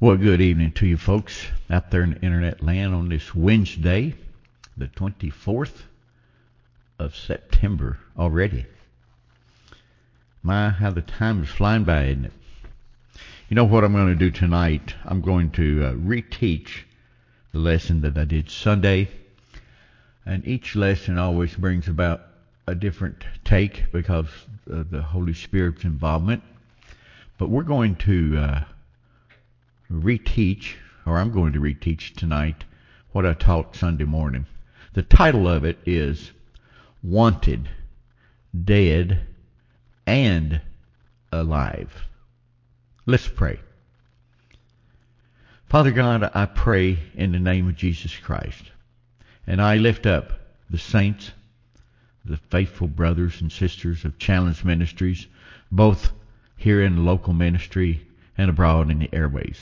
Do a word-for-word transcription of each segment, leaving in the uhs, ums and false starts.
Well, good evening to you folks out there in the internet land on this Wednesday, the twenty-fourth of September already. My, how the time is flying by, isn't it? You know what I'm going to do tonight? I'm going to uh, reteach the lesson that I did Sunday. And each lesson always brings about a different take because of the Holy Spirit's involvement. But we're going to uh, reteach, or I'm going to reteach tonight, what I taught Sunday morning. The title of it is Wanted, Dead, and Alive. Let's pray. Father God, I pray in the name of Jesus Christ, and I lift up the saints, the faithful brothers and sisters of Challenge Ministries, both here in the local ministry and abroad in the airways.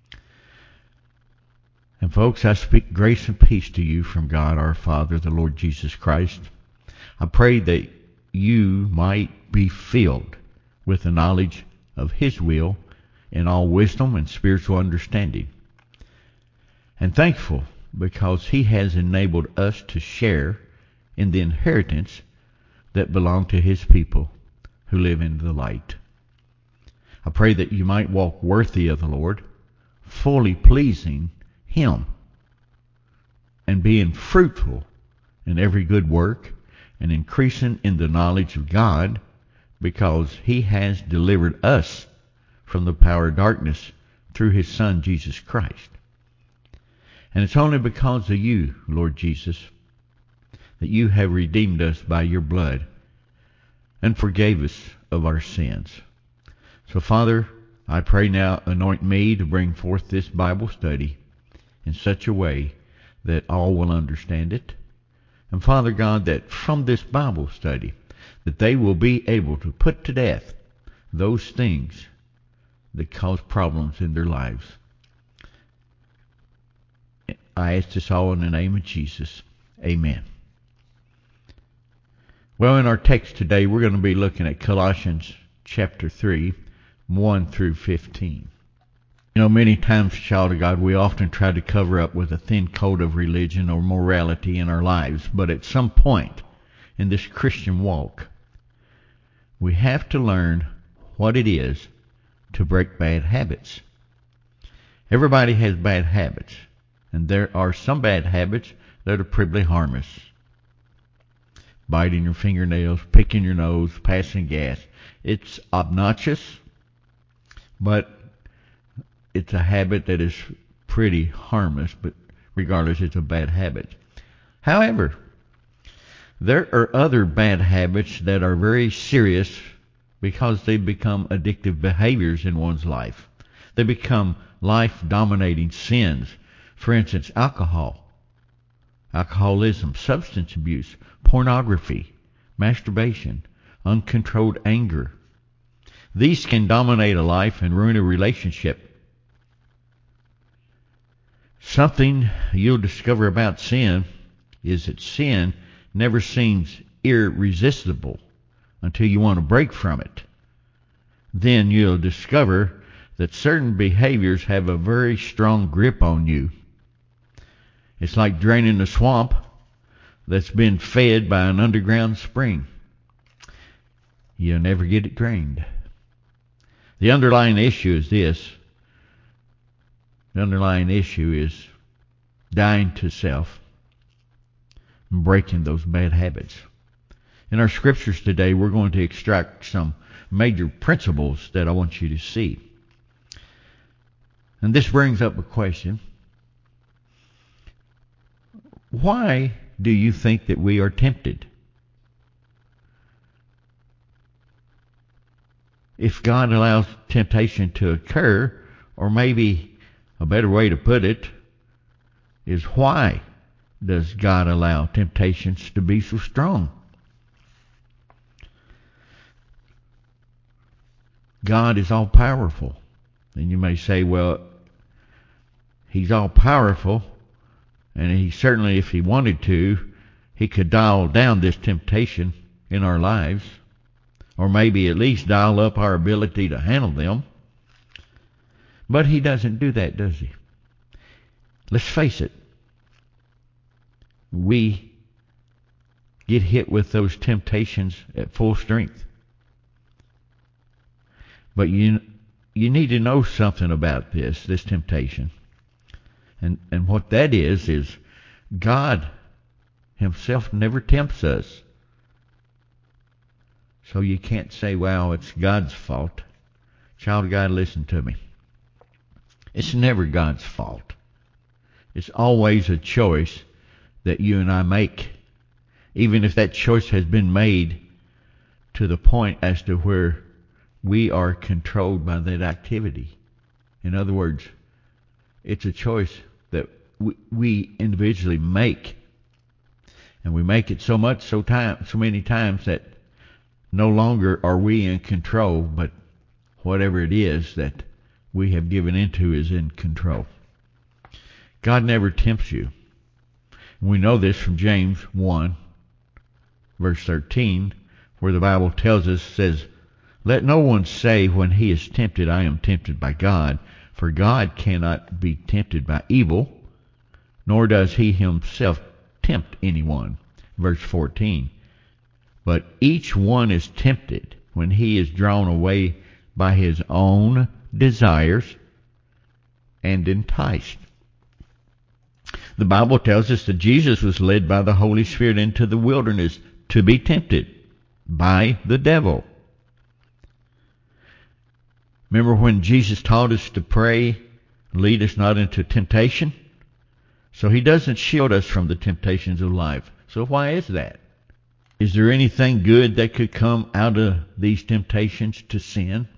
And folks, I speak grace and peace to you from God our Father, the Lord Jesus Christ. I pray that you might be filled with the knowledge of His will in all wisdom and spiritual understanding. And thankful because He has enabled us to share in the inheritance that belong to His people who live in the light. I pray that you might walk worthy of the Lord, fully pleasing Him, and being fruitful in every good work and increasing in the knowledge of God, because He has delivered us from the power of darkness through His Son, Jesus Christ. And it's only because of you, Lord Jesus, that you have redeemed us by your blood and forgave us of our sins. So, Father, I pray now, anoint me to bring forth this Bible study in such a way that all will understand it. And Father God, that from this Bible study, that they will be able to put to death those things that cause problems in their lives. I ask this all in the name of Jesus. Amen. Well, in our text today, we're going to be looking at Colossians chapter three, one through fifteen. You know, many times, child of God, we often try to cover up with a thin coat of religion or morality in our lives. But at some point in this Christian walk, we have to learn what it is to break bad habits. Everybody has bad habits. And there are some bad habits that are pretty harmless. Biting your fingernails, picking your nose, passing gas. It's obnoxious, but it's a habit that is pretty harmless, but regardless, it's a bad habit. However, there are other bad habits that are very serious because they become addictive behaviors in one's life. They become life-dominating sins. For instance, alcohol, alcoholism, substance abuse, pornography, masturbation, uncontrolled anger. These can dominate a life and ruin a relationship. Something you'll discover about sin is that sin never seems irresistible until you want to break from it. Then you'll discover that certain behaviors have a very strong grip on you. It's like draining a swamp that's been fed by an underground spring. You'll never get it drained. The underlying issue is this. The underlying issue is dying to self and breaking those bad habits. In our scriptures today, we're going to extract some major principles that I want you to see. And this brings up a question. Why do you think that we are tempted? If God allows temptation to occur, or maybe a better way to put it is, why does God allow temptations to be so strong? God is all powerful. And you may say, well, He's all powerful, and He certainly, if He wanted to, He could dial down this temptation in our lives, or maybe at least dial up our ability to handle them. But he doesn't do that, does he? Let's face it. We get hit with those temptations at full strength. But you you need to know something about this, this temptation. And and what that is, is God himself never tempts us. So you can't say, well, it's God's fault. Child of God, listen to me. It's never God's fault. It's always a choice that you and I make. Even if that choice has been made to the point as to where we are controlled by that activity. In other words, it's a choice that we, we individually make. And we make it so much, so time, so many times that no longer are we in control, but whatever it is that we have given into is in control. God never tempts you. We know this from James one, verse thirteen, where the Bible tells us, says, let no one say when he is tempted, I am tempted by God, for God cannot be tempted by evil, nor does he himself tempt anyone. Verse fourteen, but each one is tempted when he is drawn away by his own desires and enticed. The Bible tells us that Jesus was led by the Holy Spirit into the wilderness to be tempted by the devil. Remember when Jesus taught us to pray, lead us not into temptation? So he doesn't shield us from the temptations of life. So why is that? Is there anything good that could come out of these temptations to sin?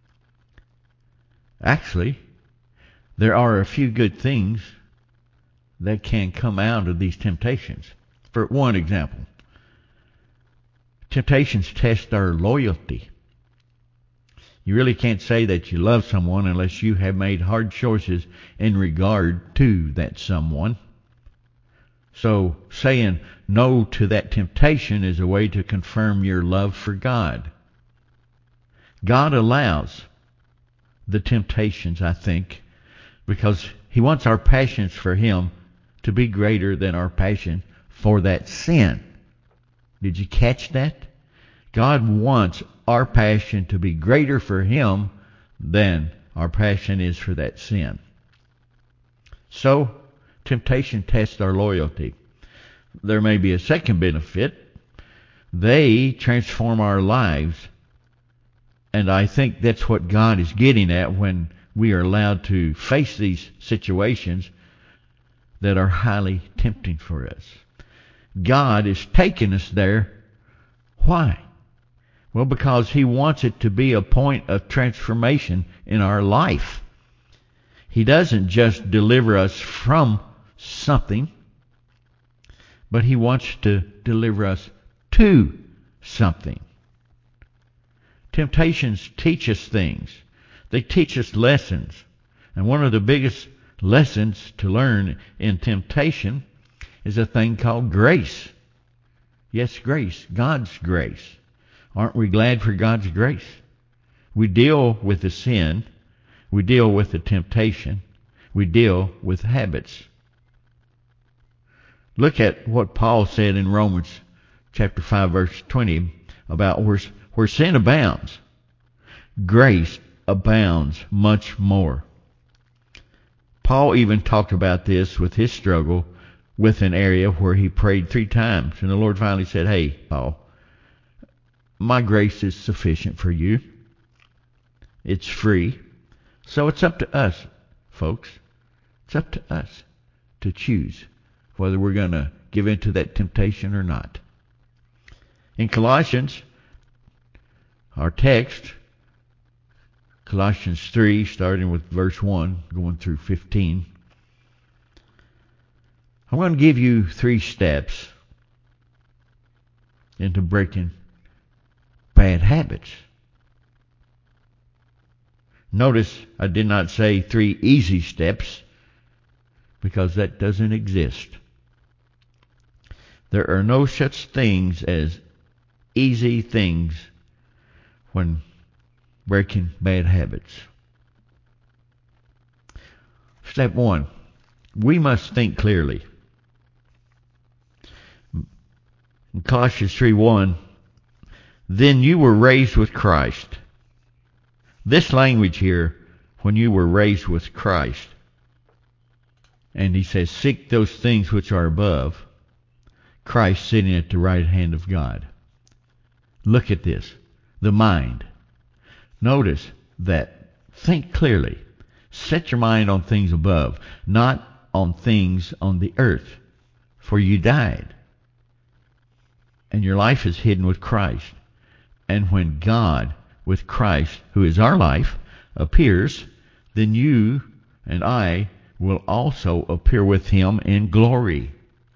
Actually, there are a few good things that can come out of these temptations. For one example, temptations test our loyalty. You really can't say that you love someone unless you have made hard choices in regard to that someone. So saying no to that temptation is a way to confirm your love for God. God allows the temptations, I think, because he wants our passions for him to be greater than our passion for that sin. Did you catch that? God wants our passion to be greater for him than our passion is for that sin. So, temptation tests our loyalty. There may be a second benefit. They transform our lives. And I think that's what God is getting at when we are allowed to face these situations that are highly tempting for us. God is taking us there. Why? Well, because he wants it to be a point of transformation in our life. He doesn't just deliver us from something, but he wants to deliver us to something. Temptations teach us things. They teach us lessons. And one of the biggest lessons to learn in temptation is a thing called grace. Yes, grace. God's grace. Aren't we glad for God's grace? We deal with the sin. We deal with the temptation. We deal with habits. Look at what Paul said in Romans chapter five, verse twenty, about where, where sin abounds, grace abounds much more. Paul even talked about this with his struggle with an area where he prayed three times. And the Lord finally said, hey, Paul, my grace is sufficient for you. It's free. So it's up to us, folks. It's up to us to choose whether we're going to give in to that temptation or not. In Colossians, our text, Colossians three, starting with verse one, going through fifteen, I'm going to give you three steps into breaking bad habits. Notice I did not say three easy steps, because that doesn't exist. There are no such things as easy things when breaking bad habits. Step one, we must think clearly. In Colossians three one, then you were raised with Christ. This language here, when you were raised with Christ, and he says, seek those things which are above, Christ sitting at the right hand of God. Look at this, the mind. Notice that, think clearly. Set your mind on things above, not on things on the earth, for you died, and your life is hidden with Christ. And when God, with Christ, who is our life, appears, then you and I will also appear with him in glory.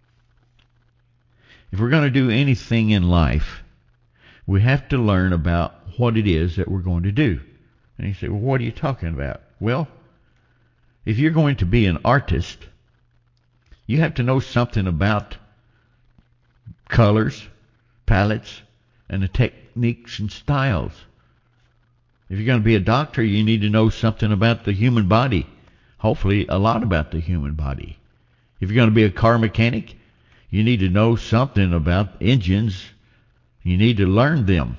If we're going to do anything in life, we have to learn about what it is that we're going to do. And you say, well, what are you talking about? Well, if you're going to be an artist, you have to know something about colors, palettes, and the techniques and styles. If you're going to be a doctor, you need to know something about the human body. Hopefully, a lot about the human body. If you're going to be a car mechanic, you need to know something about engines. You need to learn them.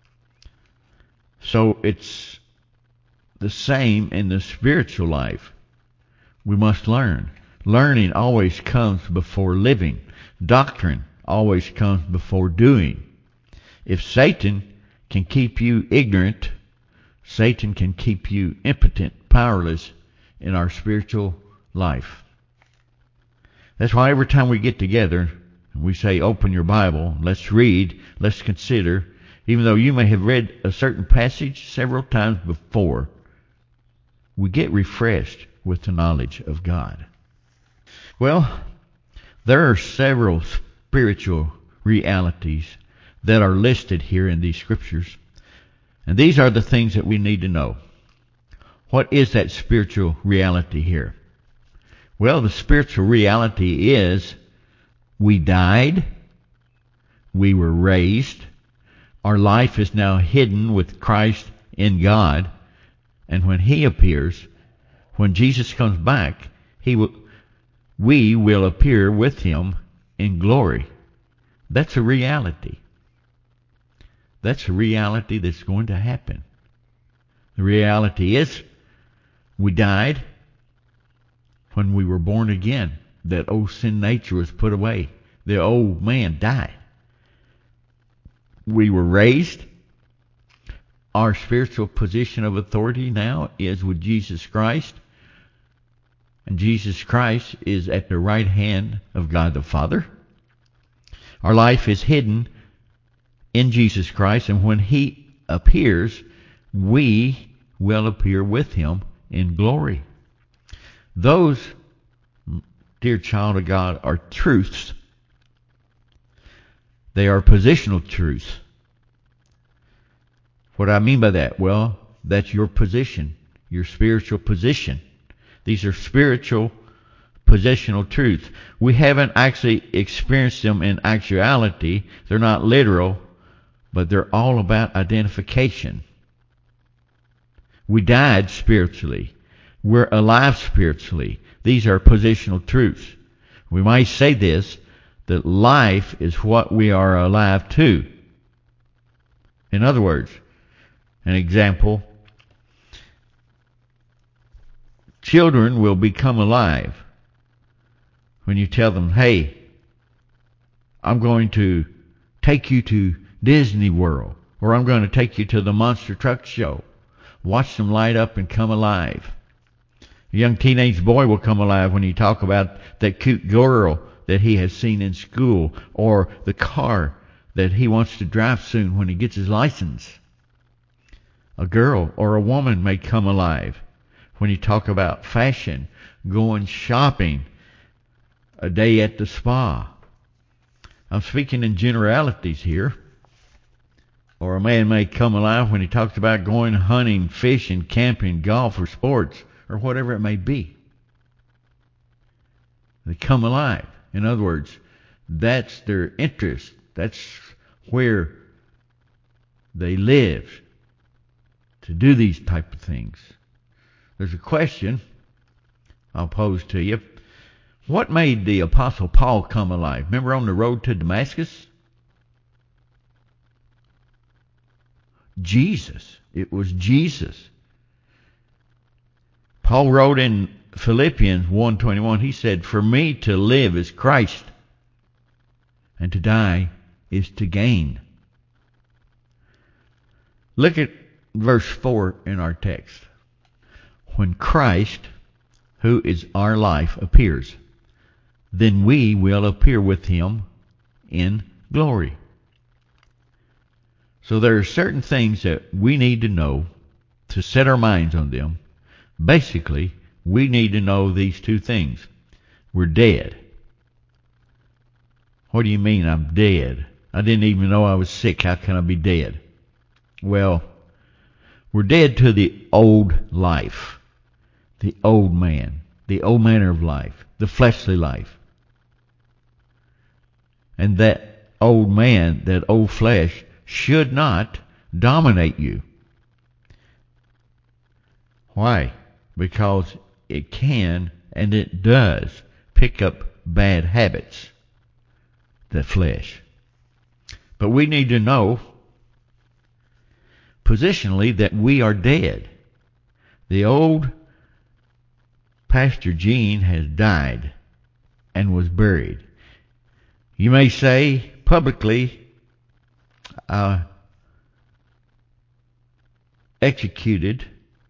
So it's the same in the spiritual life. We must learn. Learning always comes before living. Doctrine always comes before doing. If Satan can keep you ignorant, Satan can keep you impotent, powerless in our spiritual life. That's why every time we get together, we say, open your Bible, let's read, let's consider, even though you may have read a certain passage several times before, we get refreshed with the knowledge of God. Well, there are several spiritual realities that are listed here in these scriptures. And these are the things that we need to know. What is that spiritual reality here? Well, the spiritual reality is we died, we were raised, our life is now hidden with Christ in God, and when he appears, when Jesus comes back, he will, we will appear with him in glory. That's a reality. That's a reality that's going to happen. The reality is we died when we were born again. That old sin nature was put away. The old man died. We were raised. Our spiritual position of authority now is with Jesus Christ. And Jesus Christ is at the right hand of God the Father. Our life is hidden in Jesus Christ, and when he appears, we will appear with him in glory. Those, dear child of God, are truths. They are positional truths. What do I mean by that? Well, that's your position, your spiritual position. These are spiritual positional truths. We haven't actually experienced them in actuality. They're not literal, but they're all about identification. We died spiritually. We're alive spiritually. These are positional truths. We might say this, that life is what we are alive to. In other words, an example, children will become alive when you tell them, hey, I'm going to take you to Disney World, or I'm going to take you to the Monster Truck Show. Watch them light up and come alive. A young teenage boy will come alive when you talk about that cute girl that he has seen in school, or the car that he wants to drive soon when he gets his license. A girl or a woman may come alive when you talk about fashion, going shopping, a day at the spa. I'm speaking in generalities here. Or a man may come alive when he talks about going hunting, fishing, camping, golf, or sports, or whatever it may be. They come alive. In other words, that's their interest. That's where they live, to do these type of things. There's a question I'll pose to you. What made the Apostle Paul come alive? Remember on the road to Damascus? Jesus. It was Jesus. Paul wrote in Philippians one twenty-one, he said, "For me to live is Christ, and to die is to gain." Look at verse four in our text. When Christ, who is our life, appears, then we will appear with him in glory. So there are certain things that we need to know to set our minds on them. Basically, we need to know these two things. We're dead. What do you mean I'm dead? I didn't even know I was sick. How can I be dead? Well, we're dead to the old life, the old man, the old manner of life, the fleshly life. And that old man, that old flesh, should not dominate you. Why? Because it can and it does pick up bad habits, the flesh. But we need to know positionally that we are dead. The old Pastor Gene has died and was buried. You may say publicly, uh, executed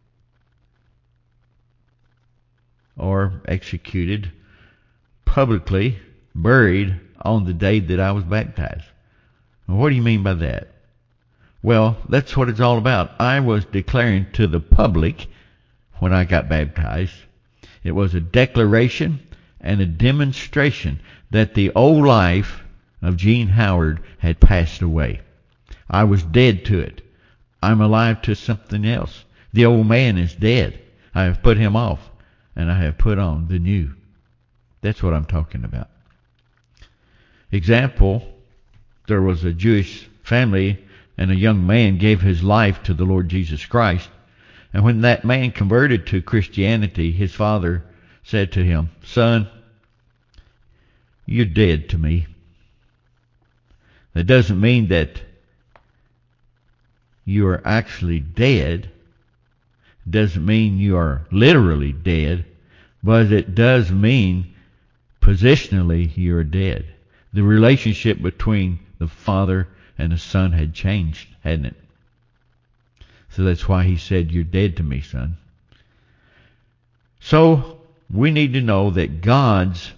or executed publicly, buried on the day that I was baptized. Well, what do you mean by that? Well, that's what it's all about. I was declaring to the public when I got baptized. It was a declaration and a demonstration that the old life of Gene Howard had passed away. I was dead to it. I'm alive to something else. The old man is dead. I have put him off, and I have put on the new. That's what I'm talking about. Example, there was a Jewish family, and a young man gave his life to the Lord Jesus Christ. And when that man converted to Christianity, his father said to him, "Son, you're dead to me." That doesn't mean that you are actually dead. It doesn't mean you are literally dead, but it does mean positionally you're dead. The relationship between the father and the son had changed, hadn't it? So that's why he said, "You're dead to me, son." So we need to know that God's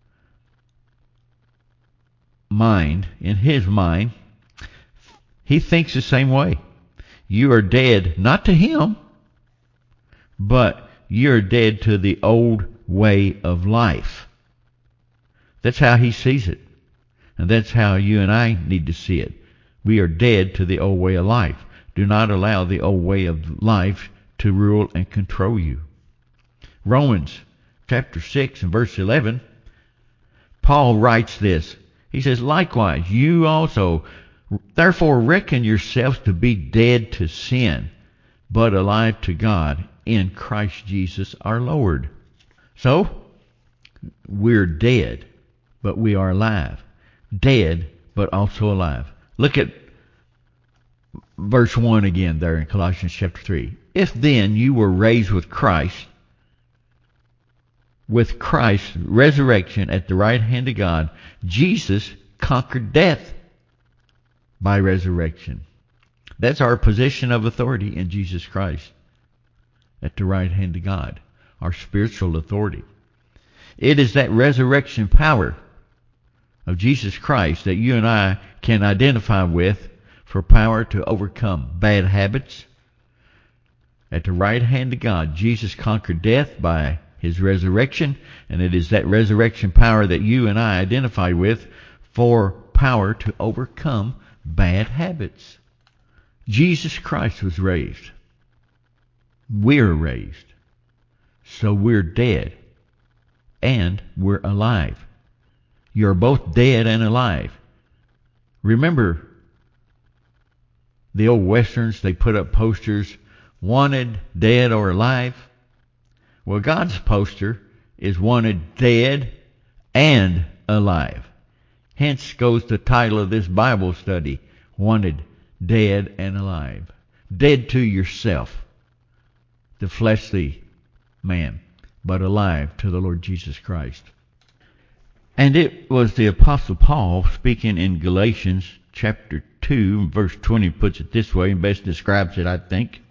mind, in his mind, he thinks the same way. You are dead, not to him, but you're dead to the old way of life. That's how he sees it. And that's how you and I need to see it. We are dead to the old way of life. Do not allow the old way of life to rule and control you. Romans chapter six and verse eleven, Paul writes this. He says, "Likewise, you also, therefore reckon yourselves to be dead to sin, but alive to God in Christ Jesus our Lord." So, we're dead, but we are alive. Dead, but also alive. Look at verse one again there in Colossians chapter three. "If then you were raised with Christ, with Christ's resurrection at the right hand of God, Jesus conquered death by resurrection." That's our position of authority in Jesus Christ, at the right hand of God, our spiritual authority. It is that resurrection power of Jesus Christ that you and I can identify with for power to overcome bad habits. At the right hand of God, Jesus conquered death by his resurrection, and it is that resurrection power that you and I identify with for power to overcome bad habits. Jesus Christ was raised. We're raised. So we're dead and we're alive. You're both dead and alive. Remember the old westerns, they put up posters, wanted, dead, or alive. Well, God's poster is wanted dead and alive. Hence goes the title of this Bible study, Wanted Dead and Alive. Dead to yourself, the fleshly man, but alive to the Lord Jesus Christ. And it was the Apostle Paul speaking in Galatians chapter two, verse twenty, puts it this way, and best describes it, I think.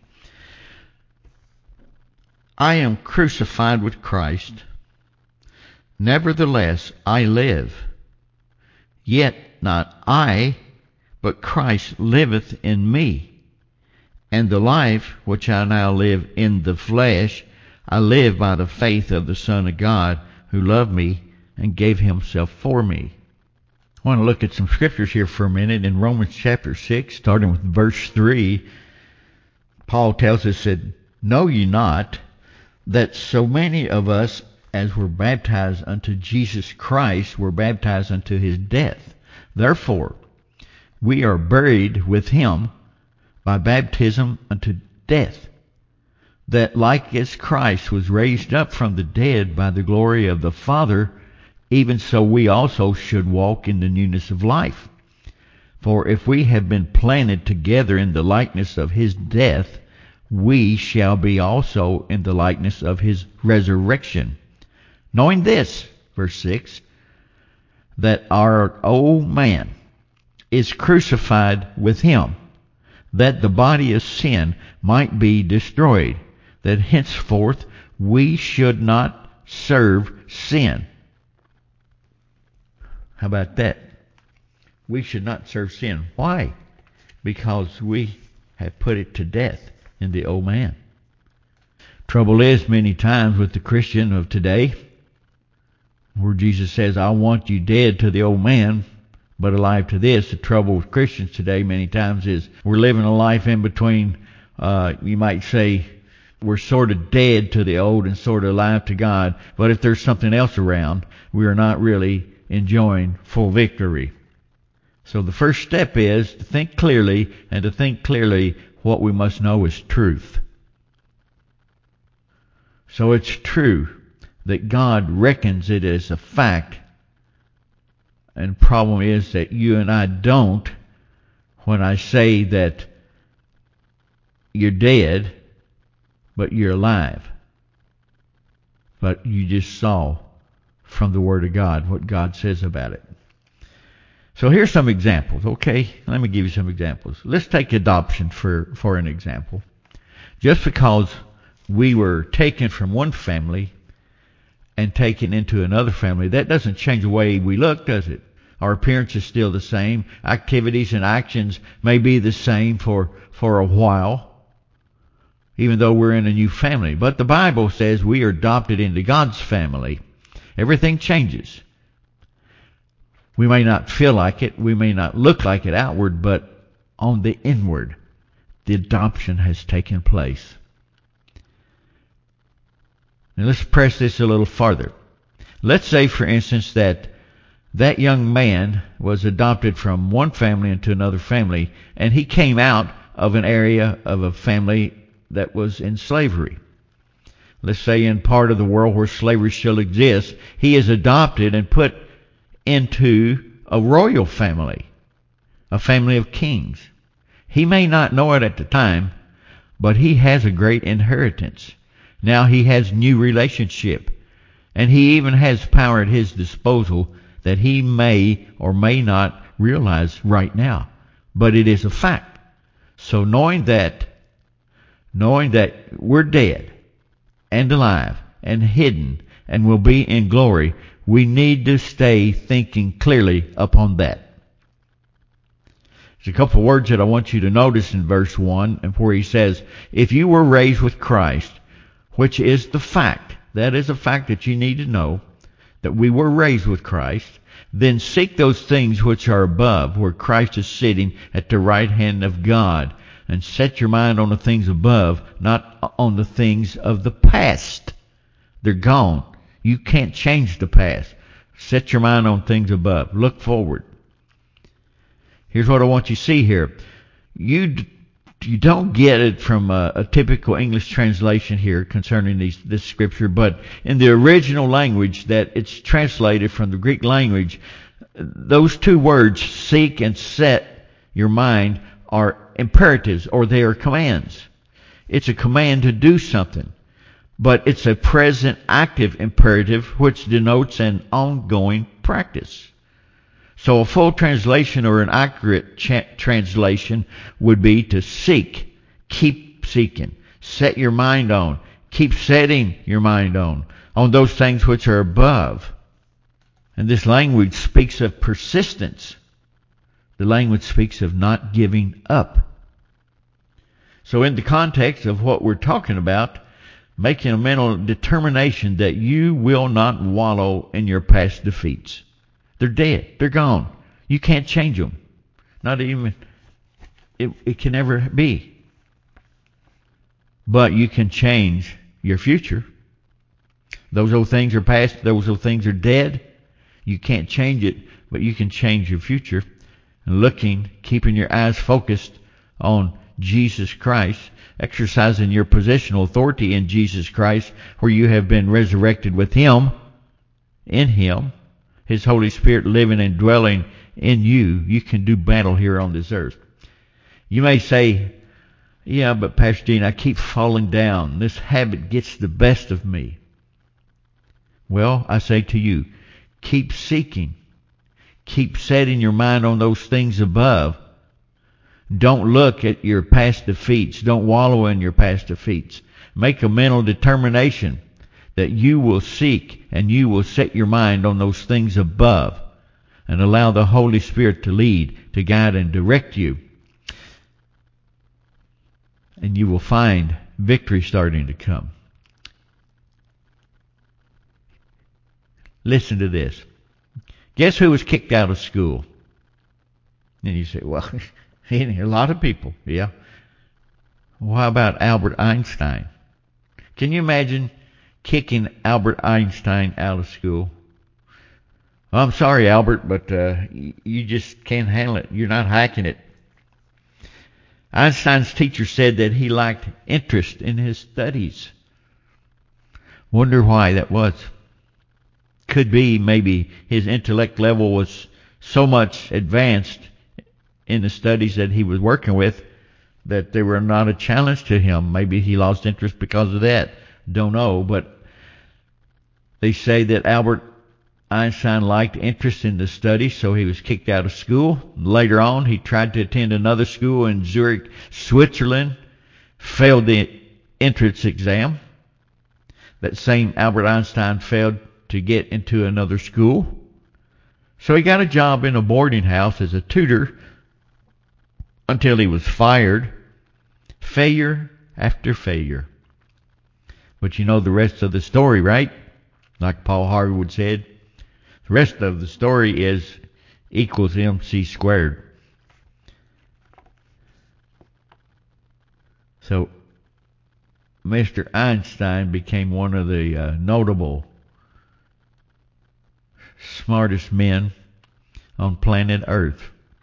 I am crucified with Christ. Nevertheless, I live. Yet not I, but Christ liveth in me. And the life which I now live in the flesh, I live by the faith of the Son of God, who loved me and gave himself for me. I want to look at some scriptures here for a minute. In Romans chapter six, starting with verse three, Paul tells us that, know ye not that so many of us as were baptized unto Jesus Christ were baptized unto his death? Therefore, we are buried with him by baptism unto death, that like as Christ was raised up from the dead by the glory of the Father, even so we also should walk in the newness of life. For if we have been planted together in the likeness of his death, we shall be also in the likeness of his resurrection. Knowing this, verse six, that our old man is crucified with him, that the body of sin might be destroyed, that henceforth we should not serve sin. How about that? We should not serve sin. Why? Because we have put it to death in the old man. Trouble is, many times with the Christian of today, where Jesus says, I want you dead to the old man, but alive to this. The trouble with Christians today many times is we're living a life in between, uh, you might say, we're sort of dead to the old and sort of alive to God, but if there's something else around, we are not really enjoying full victory. So the first step is to think clearly, and to think clearly what we must know is truth. So it's true that God reckons it as a fact, and the problem is that you and I don't. When I say that you're dead, but you're alive. But you just saw from the Word of God what God says about it. So here's some examples, okay? Let me give you some examples. Let's take adoption for, for an example. Just because we were taken from one family and taken into another family, that doesn't change the way we look, does it? Our appearance is still the same. Activities and actions may be the same for, for a while, even though we're in a new family. But the Bible says we are adopted into God's family. Everything changes. We may not feel like it, we may not look like it outward, but on the inward, the adoption has taken place. Now let's press this a little farther. Let's say, for instance, that that young man was adopted from one family into another family, and he came out of an area of a family that was in slavery. Let's say in part of the world where slavery still exists, he is adopted and put into a royal family, a family of kings. He may not know it at the time, but he has a great inheritance. Now he has new relationship, and he even has power at his disposal that he may or may not realize right now. But it is a fact. So knowing that, knowing that we're dead and alive and hidden and will be in glory, we need to stay thinking clearly upon that. There's a couple of words that I want you to notice in verse one, and where he says, if you were raised with Christ, which is the fact, that is a fact that you need to know, that we were raised with Christ, then seek those things which are above, where Christ is sitting at the right hand of God, and set your mind on the things above, not on the things of the past. They're gone. You can't change the past. Set your mind on things above. Look forward. Here's what I want you to see here. You you don't get it from a, a typical English translation here concerning these, this scripture, but in the original language that it's translated from the Greek language, those two words, seek and set your mind, are imperatives, or they are commands. It's a command to do something, but it's a present active imperative which denotes an ongoing practice. So a full translation or an accurate cha- translation would be to seek, keep seeking, set your mind on, keep setting your mind on, on those things which are above. And this language speaks of persistence. The language speaks of not giving up. So in the context of what we're talking about, making a mental determination that you will not wallow in your past defeats. They're dead. They're gone. You can't change them. Not even, it, it can never be. But you can change your future. Those old things are past. Those old things are dead. You can't change it, but you can change your future. And looking, keeping your eyes focused on Jesus Christ, exercising your positional authority in Jesus Christ, where you have been resurrected with Him, in Him, His Holy Spirit living and dwelling in you, you can do battle here on this earth. You may say, yeah, but Pastor Dean, I keep falling down. This habit gets the best of me. Well, I say to you, keep seeking. Keep setting your mind on those things above. Don't look at your past defeats. Don't wallow in your past defeats. Make a mental determination that you will seek and you will set your mind on those things above and allow the Holy Spirit to lead, to guide, and direct you. And you will find victory starting to come. Listen to this. Guess who was kicked out of school? And you say, well, a lot of people, yeah. Well, how about Albert Einstein? Can you imagine kicking Albert Einstein out of school? Well, I'm sorry, Albert, but uh, you just can't handle it. You're not hacking it. Einstein's teacher said that he lacked interest in his studies. Wonder why that was. Could be maybe his intellect level was so much advanced in the studies that he was working with that they were not a challenge to him. Maybe he lost interest because of that. Don't know, but they say that Albert Einstein lacked interest in the study, so he was kicked out of school. Later on, he tried to attend another school in Zurich, Switzerland, failed the entrance exam. That same Albert Einstein failed to get into another school. So he got a job in a boarding house as a tutor until he was fired. Failure after failure. But you know the rest of the story, right? Like Paul Harwood said, the rest of the story is equals M C squared. So Mister Einstein became one of the uh, notable smartest men on planet Earth.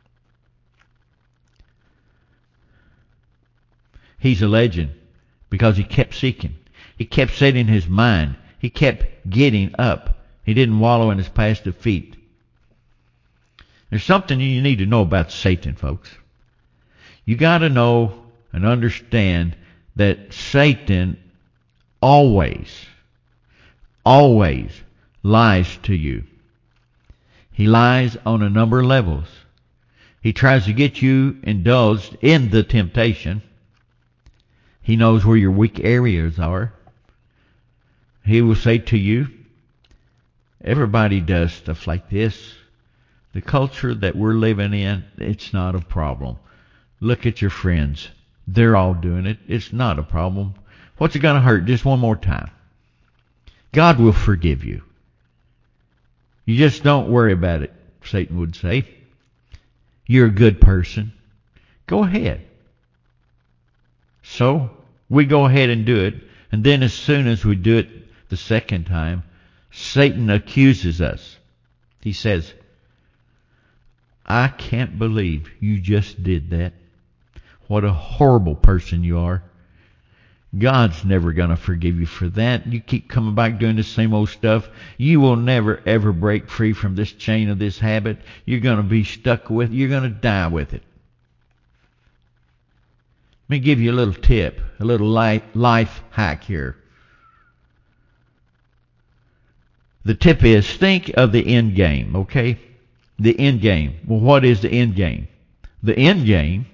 He's a legend because he kept seeking. He kept setting his mind. He kept getting up. He didn't wallow in his past defeat. There's something you need to know about Satan, folks. You got to know and understand that Satan always, always lies to you. He lies on a number of levels. He tries to get you indulged in the temptation. He knows where your weak areas are. He will say to you, everybody does stuff like this. The culture that we're living in, it's not a problem. Look at your friends. They're all doing it. It's not a problem. What's it going to hurt? Just one more time. God will forgive you. You just don't worry about it, Satan would say. You're a good person. Go ahead. So, we go ahead and do it. And then as soon as we do it the second time, Satan accuses us. He says, I can't believe you just did that. What a horrible person you are. God's never going to forgive you for that. You keep coming back doing the same old stuff. You will never, ever break free from this chain of this habit. You're going to be stuck with it. You're going to die with it. Let me give you a little tip, a little life, life hack here. The tip is, think of the end game, okay? The end game. Well, what is the end game? The end game,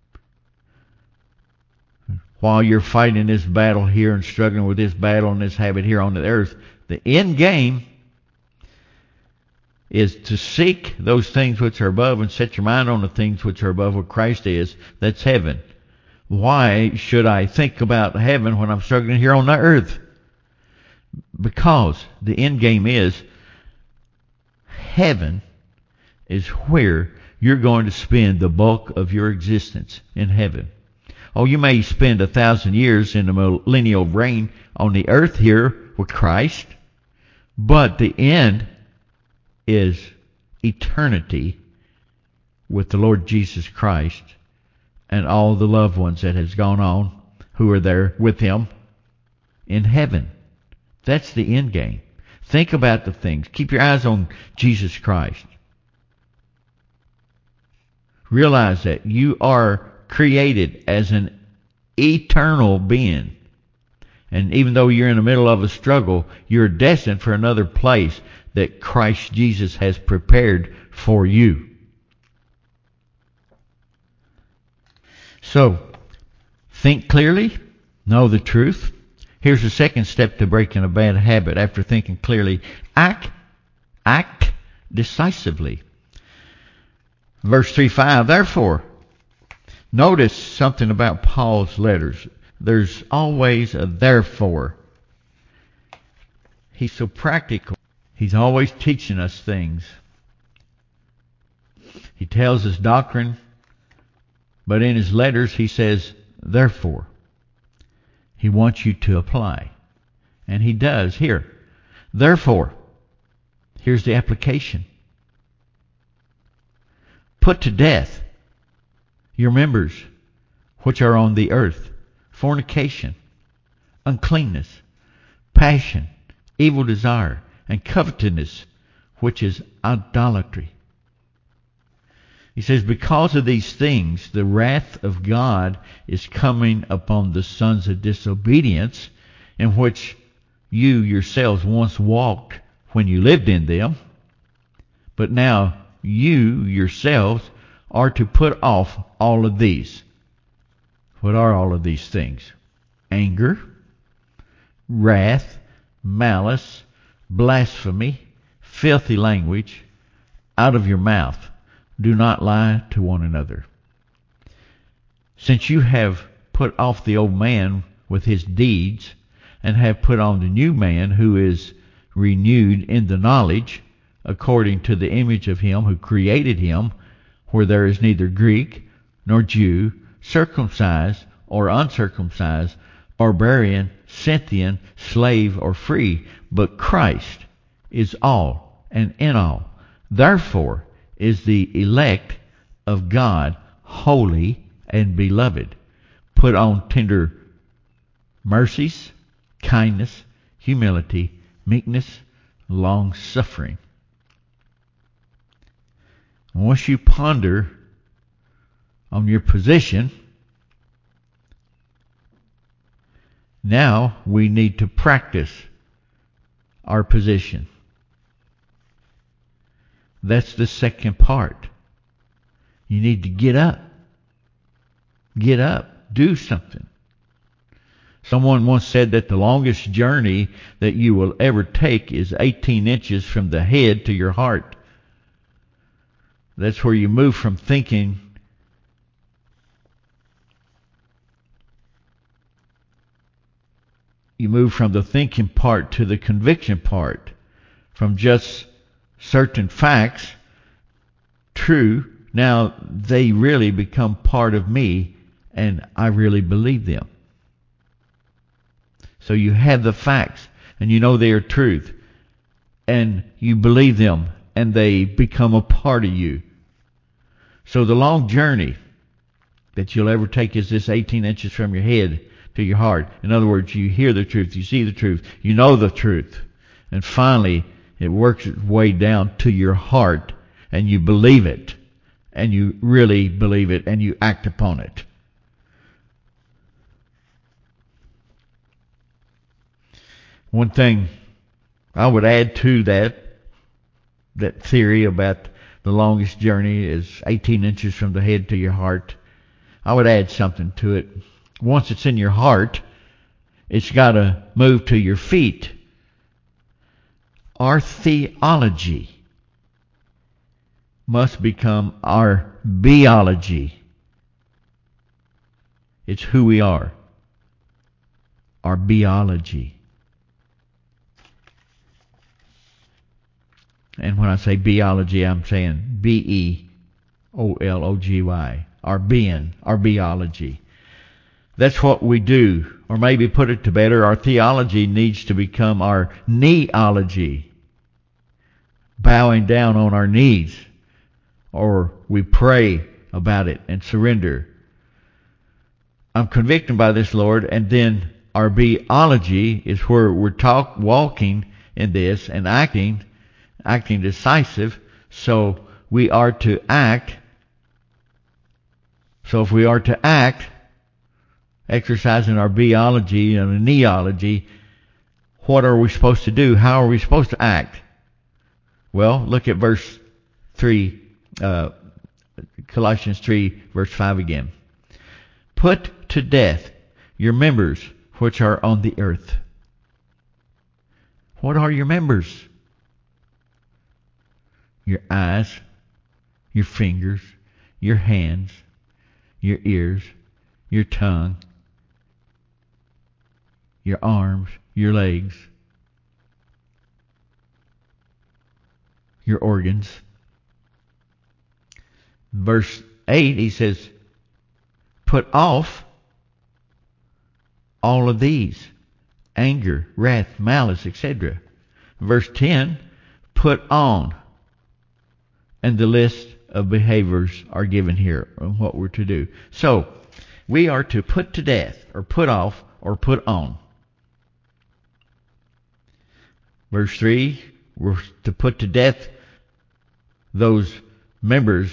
while you're fighting this battle here and struggling with this battle and this habit here on the earth, the end game is to seek those things which are above and set your mind on the things which are above, what Christ is. That's heaven. Why should I think about heaven when I'm struggling here on the earth? Because the end game is heaven is where you're going to spend the bulk of your existence, in heaven. Oh, you may spend a thousand years in the millennial reign on the earth here with Christ, but the end is eternity with the Lord Jesus Christ and all the loved ones that has gone on who are there with Him in heaven. That's the end game. Think about the things. Keep your eyes on Jesus Christ. Realize that you are created as an eternal being. And even though you're in the middle of a struggle, you're destined for another place that Christ Jesus has prepared for you. So, think clearly, know the truth. Here's the second step to breaking a bad habit. After thinking clearly, act, act decisively. Verse three five, therefore, notice something about Paul's letters. There's always a therefore. He's so practical. He's always teaching us things. He tells us doctrine, but in his letters he says, therefore. He wants you to apply. And he does here. Therefore, here's the application. Put to death your members which are on the earth: fornication, uncleanness, passion, evil desire, and covetousness, which is idolatry. He says, because of these things, the wrath of God is coming upon the sons of disobedience, in which you yourselves once walked when you lived in them. But now you yourselves are to put off all of these. What are all of these things? Anger, wrath, malice, blasphemy, filthy language out of your mouth. Do not lie to one another. Since you have put off the old man with his deeds, and have put on the new man, who is renewed in the knowledge according to the image of him who created him, where there is neither Greek nor Jew, circumcised or uncircumcised, barbarian, Scythian, slave or free, but Christ is all and in all. Therefore is the elect of God holy and beloved. Put on tender mercies, kindness, humility, meekness, long-suffering. Once you ponder on your position, now we need to practice our position. That's the second part. You need to get up. Get up. Do something. Someone once said that the longest journey that you will ever take is eighteen inches from the head to your heart. That's where you move from thinking you move from the thinking part to the conviction part. From just certain facts, true, now they really become part of me and I really believe them. So you have the facts and you know they are truth and you believe them and they become a part of you. So the long journey that you'll ever take is this eighteen inches from your head to your heart. In other words, you hear the truth, you see the truth, you know the truth, and finally it works its way down to your heart, and you believe it, and you really believe it, and you act upon it. One thing I would add to that, that theory about the longest journey is eighteen inches from the head to your heart, I would add something to it. Once it's in your heart, it's got to move to your feet. Our theology must become our beology. It's who we are. Our beology. And when I say beology, I'm saying B E O L O G Y. Our being, our beology. That's what we do. Or maybe put it to better, our theology needs to become our kneeology. Bowing down on our knees. Or we pray about it and surrender. I'm convicted by this, Lord, and then our beology is where we're talk, walking in this and acting, acting decisive, so we are to act. So if we are to act, exercising our beology and kneeology, what are we supposed to do? How are we supposed to act? Well, look at verse three, uh, Colossians three, verse five again. Put to death your members which are on the earth. What are your members? Your eyes, your fingers, your hands, your ears, your tongue, your arms, your legs, your organs. Verse eight, he says, put off all of these: anger, wrath, malice, et cetera. Verse ten, put on. And the list of behaviors are given here on what we're to do. So, we are to put to death, or put off, or put on. Verse three, we're to put to death those members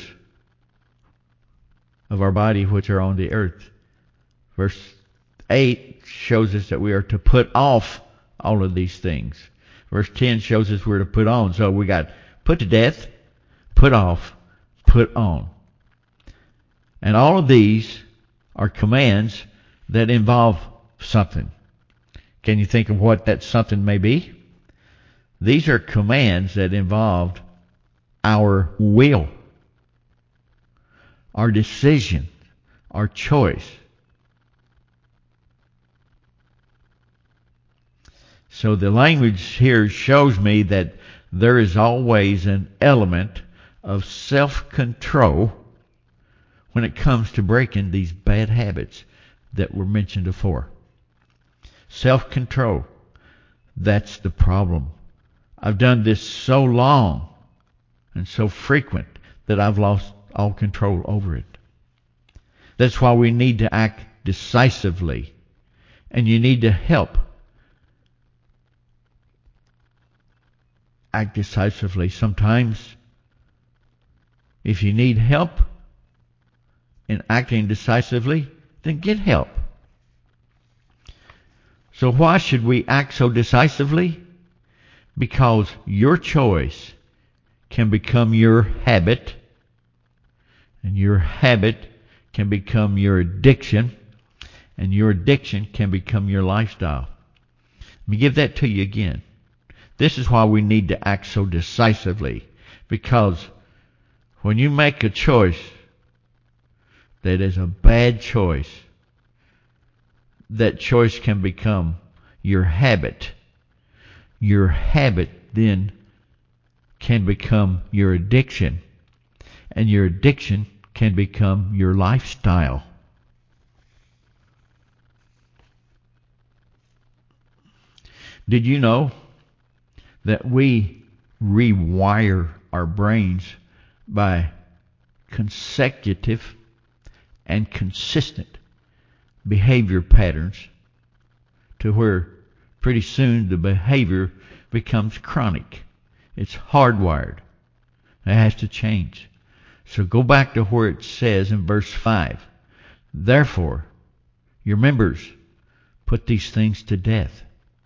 of our body which are on the earth. Verse eight shows us that we are to put off all of these things. Verse ten shows us we're to put on. So we got put to death, put off, put on. And all of these are commands that involve something. Can you think of what that something may be? These are commands that involve our will, our decision, our choice. So the language here shows me that there is always an element of self-control when it comes to breaking these bad habits that were mentioned before. Self-control. That's the problem. I've done this so long and so frequent that I've lost all control over it. That's why we need to act decisively. And you need to help act decisively. Sometimes, if you need help in acting decisively, then get help. So why should we act so decisively? Because your choice can become your habit, and your habit can become your addiction, and your addiction can become your lifestyle. Let me give that to you again. This is why we need to act so decisively, because when you make a choice that is a bad choice, that choice can become your habit. Your habit then can become your addiction, and your addiction can become your lifestyle. Did you know that we rewire our brains by consecutive and consistent behavior patterns to where pretty soon the behavior becomes chronic. It's hardwired. It has to change. So go back to where it says in verse five, therefore, your members put these things to death.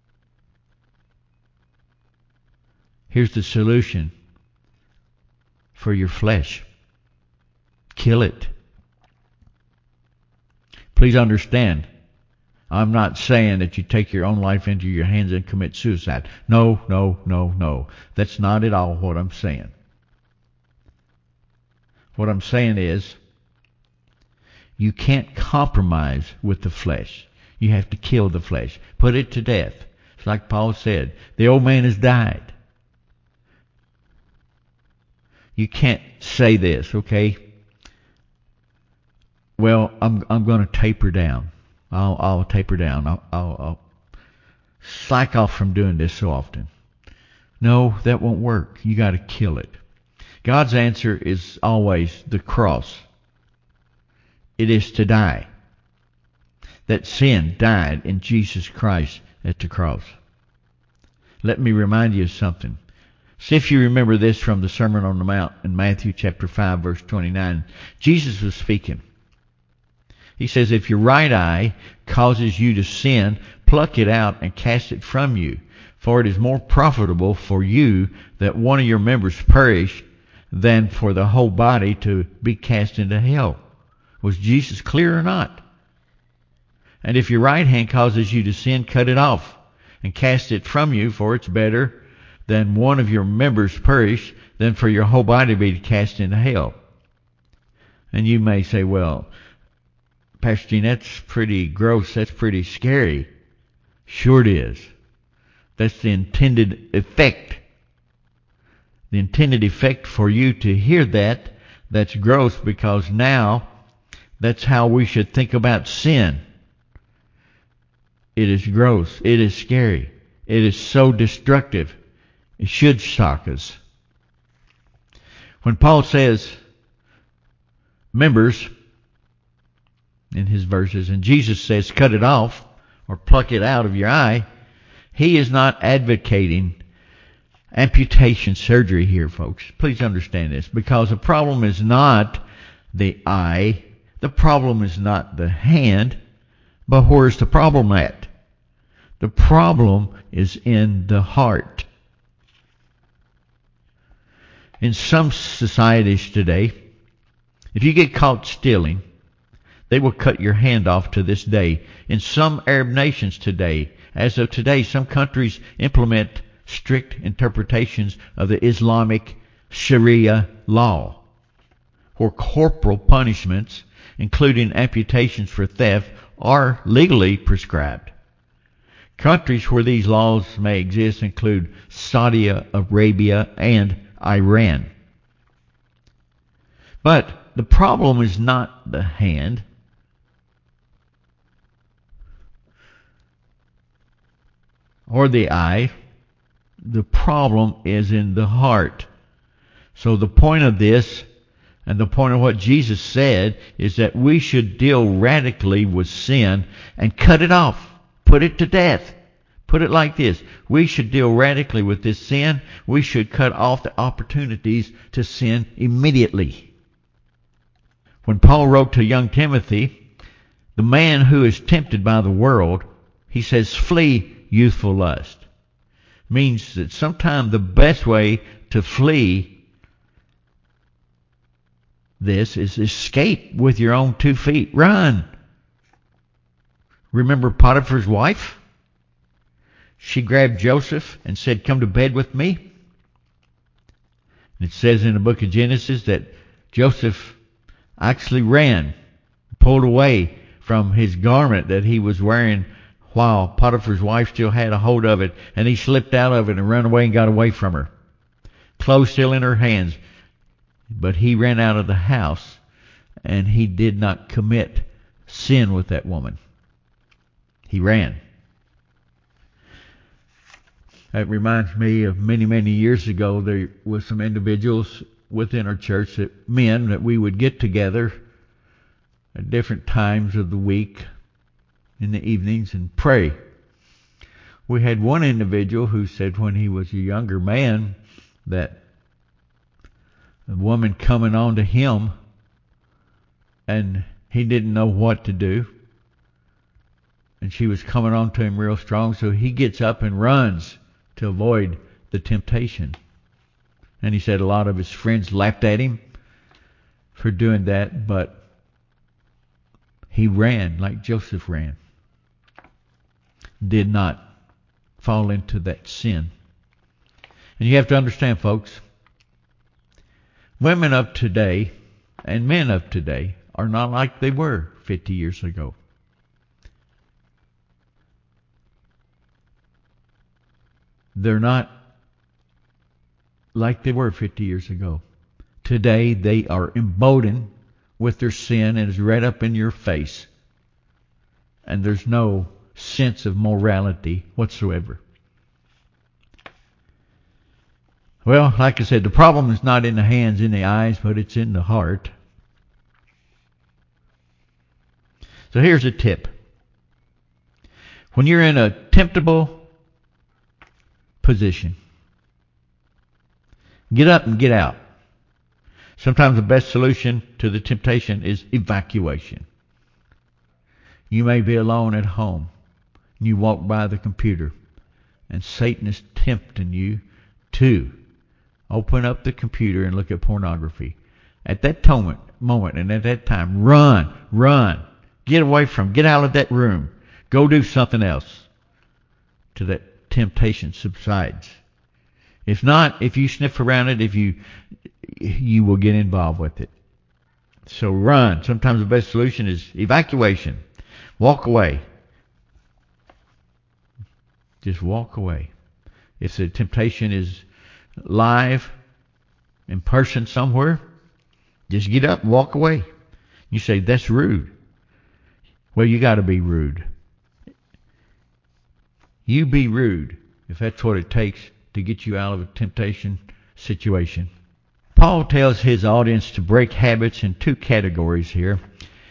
Here's the solution for your flesh. Kill it. Please understand, I'm not saying that you take your own life into your hands and commit suicide. No, no, no, no. That's not at all what I'm saying. What I'm saying is, you can't compromise with the flesh. You have to kill the flesh. Put it to death. It's like Paul said, the old man has died. You can't say this, okay? Well, I'm I'm going to taper down. I'll I'll taper down. I'll, I'll I'll slack off from doing this so often. No, that won't work. You got to kill it. God's answer is always the cross. It is to die. That sin died in Jesus Christ at the cross. Let me remind you of something. See if you remember this from the Sermon on the Mount in Matthew chapter five, verse twenty-nine. Jesus was speaking. He says, if your right eye causes you to sin, pluck it out and cast it from you. For it is more profitable for you that one of your members perish than for the whole body to be cast into hell. Was Jesus clear or not? And if your right hand causes you to sin, cut it off and cast it from you, for it's better than one of your members perish than for your whole body to be cast into hell. And you may say, well, Pastor Gene, that's pretty gross. That's pretty scary. Sure it is. That's the intended effect. The intended effect for you to hear that, that's gross, because now that's how we should think about sin. It is gross. It is scary. It is so destructive. It should shock us. When Paul says members in his verses, and Jesus says cut it off or pluck it out of your eye, he is not advocating amputation surgery here, folks. Please understand this, because the problem is not the eye, the problem is not the hand, but where's the problem at? The problem is in the heart. In some societies today, if you get caught stealing, they will cut your hand off to this day. In some Arab nations today, as of today, some countries implement strict interpretations of the Islamic Sharia law, where corporal punishments, including amputations for theft, are legally prescribed. Countries where these laws may exist include Saudi Arabia and Iran. But the problem is not the hand. Or the eye. The problem is in the heart. So the point of this, and the point of what Jesus said, is that we should deal radically with sin and cut it off. Put it to death. Put it like this. We should deal radically with this sin. We should cut off the opportunities to sin immediately. When Paul wrote to young Timothy, the man who is tempted by the world, he says, flee youthful lust. Means that sometimes the best way to flee this is escape with your own two feet. Run. Remember Potiphar's wife? She grabbed Joseph and said, come to bed with me. It says in the book of Genesis that Joseph actually ran, pulled away from his garment that he was wearing while Potiphar's wife still had a hold of it, and he slipped out of it and ran away and got away from her. Clothes still in her hands. But he ran out of the house, and he did not commit sin with that woman. He ran. That reminds me of many, many years ago, there was some individuals within our church, that men, that we would get together at different times of the week in the evenings and pray. We had one individual who said when he was a younger man that a woman coming on to him and he didn't know what to do. And she was coming on to him real strong, so he gets up and runs to avoid the temptation. And he said a lot of his friends laughed at him for doing that, but he ran like Joseph ran. Did not fall into that sin. And you have to understand, folks, women of today and men of today are not like they were fifty years ago. They're not like they were fifty years ago. Today they are emboldened with their sin and is right up in your face. And there's no sense of morality whatsoever. Well, like I said, the problem is not in the hands, in the eyes, but it's in the heart. So here's a tip. When you're in a temptable position, get up and get out. Sometimes the best solution to the temptation is evacuation. You may be alone at home. You walk by the computer and Satan is tempting you to open up the computer and look at pornography. At that moment, moment and at that time, run, run. Get away from, get out of that room. Go do something else till that temptation subsides. If not, if you sniff around it, if you you will get involved with it. So run. Sometimes the best solution is evacuation. Walk away. Just walk away. If the temptation is live, in person somewhere, just get up and walk away. You say, that's rude. Well, you got to be rude. You be rude if that's what it takes to get you out of a temptation situation. Paul tells his audience to break habits in two categories here.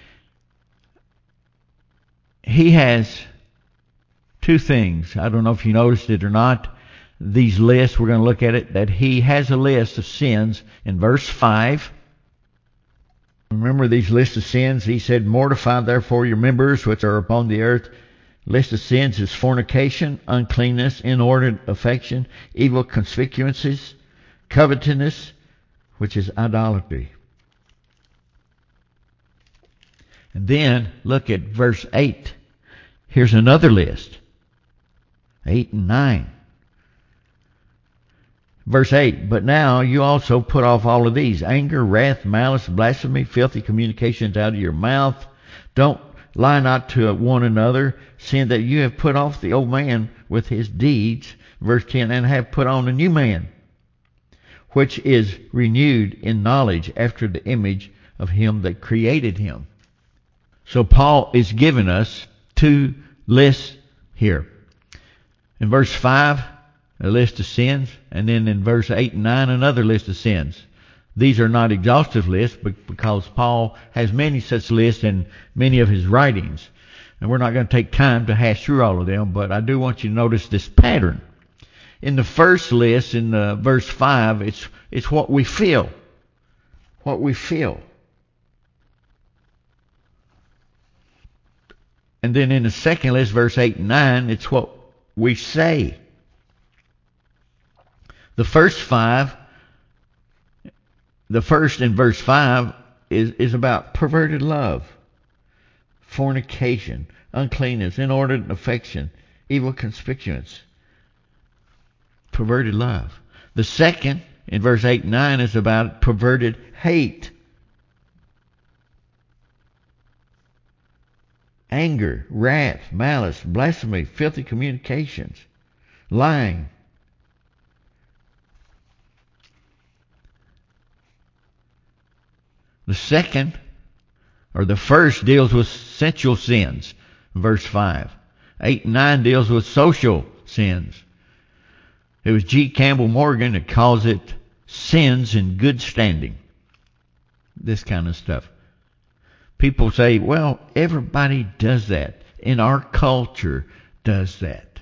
He has two things. I don't know if you noticed it or not. These lists, we're going to look at it, that he has a list of sins in verse five. Remember these lists of sins? He said, mortify therefore your members which are upon the earth. List of sins is fornication, uncleanness, inordinate affection, evil concupiscences, covetousness, which is idolatry. And then look at verse eight. Here's another list. eight and nine. Verse eight, but now you also put off all of these: anger, wrath, malice, blasphemy, filthy communications out of your mouth. Don't lie not to one another, seeing that you have put off the old man with his deeds. Verse ten, and have put on a new man, which is renewed in knowledge after the image of him that created him. So Paul is giving us two lists here. In verse five, a list of sins, and then in verse eight and nine, another list of sins. These are not exhaustive lists because Paul has many such lists in many of his writings. And we're not going to take time to hash through all of them, but I do want you to notice this pattern. In the first list, in uh, verse five, it's it's what we feel. What we feel. And then in the second list, verse eight and nine, it's what we say. The first five, the first in verse five is, is about perverted love, fornication, uncleanness, inordinate affection, evil concupiscence, perverted love. The second, in verse eight and nine, is about perverted hate, anger, wrath, malice, blasphemy, filthy communications, lying. The second, or the first, deals with sensual sins, verse five. Eight and nine deals with social sins. It was G. Campbell Morgan that calls it sins in good standing. This kind of stuff. People say, well, everybody does that. In our culture does that.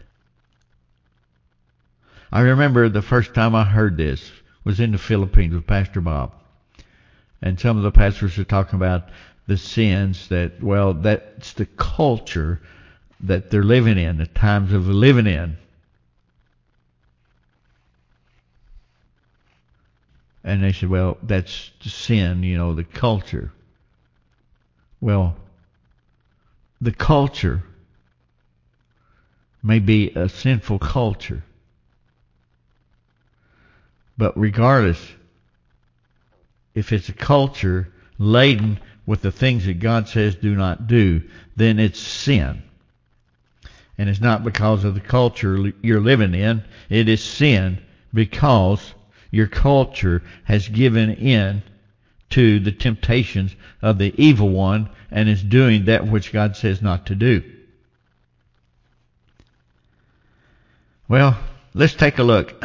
I remember the first time I heard this was in the Philippines with Pastor Bob. And some of the pastors are talking about the sins that, well, that's the culture that they're living in, the times of living in. And they said, well, that's the sin, you know, the culture. Well, the culture may be a sinful culture. But regardless, if it's a culture laden with the things that God says do not do, then it's sin. And it's not because of the culture you're living in. It is sin because your culture has given in to the temptations of the evil one and is doing that which God says not to do. Well, let's take a look.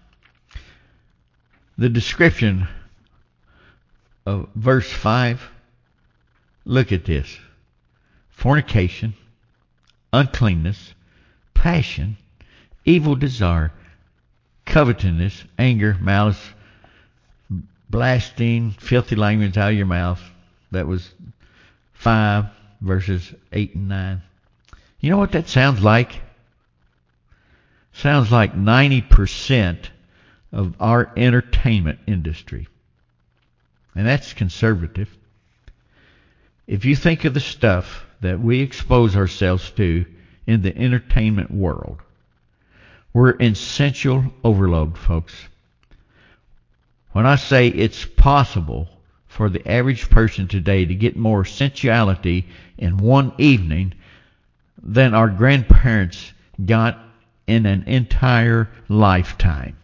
The description of verse five, look at this. Fornication, uncleanness, passion, evil desire, covetousness, anger, malice, blasting, filthy language out of your mouth. That was five, verses eight and nine. You know what that sounds like? Sounds like ninety percent of our entertainment industry. And that's conservative. If you think of the stuff that we expose ourselves to in the entertainment world, we're in sensual overload, folks. When I say it's possible for the average person today to get more sensuality in one evening than our grandparents got in an entire lifetime.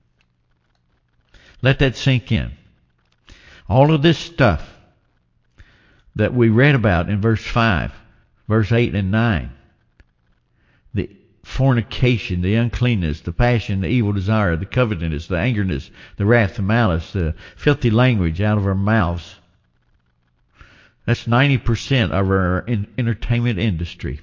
Let that sink in. All of this stuff that we read about in verse five, verse eight and nine, the fornication, the uncleanness, the passion, the evil desire, the covetousness, the angerness, the wrath, the malice, the filthy language out of our mouths. That's ninety percent of our in- entertainment industry.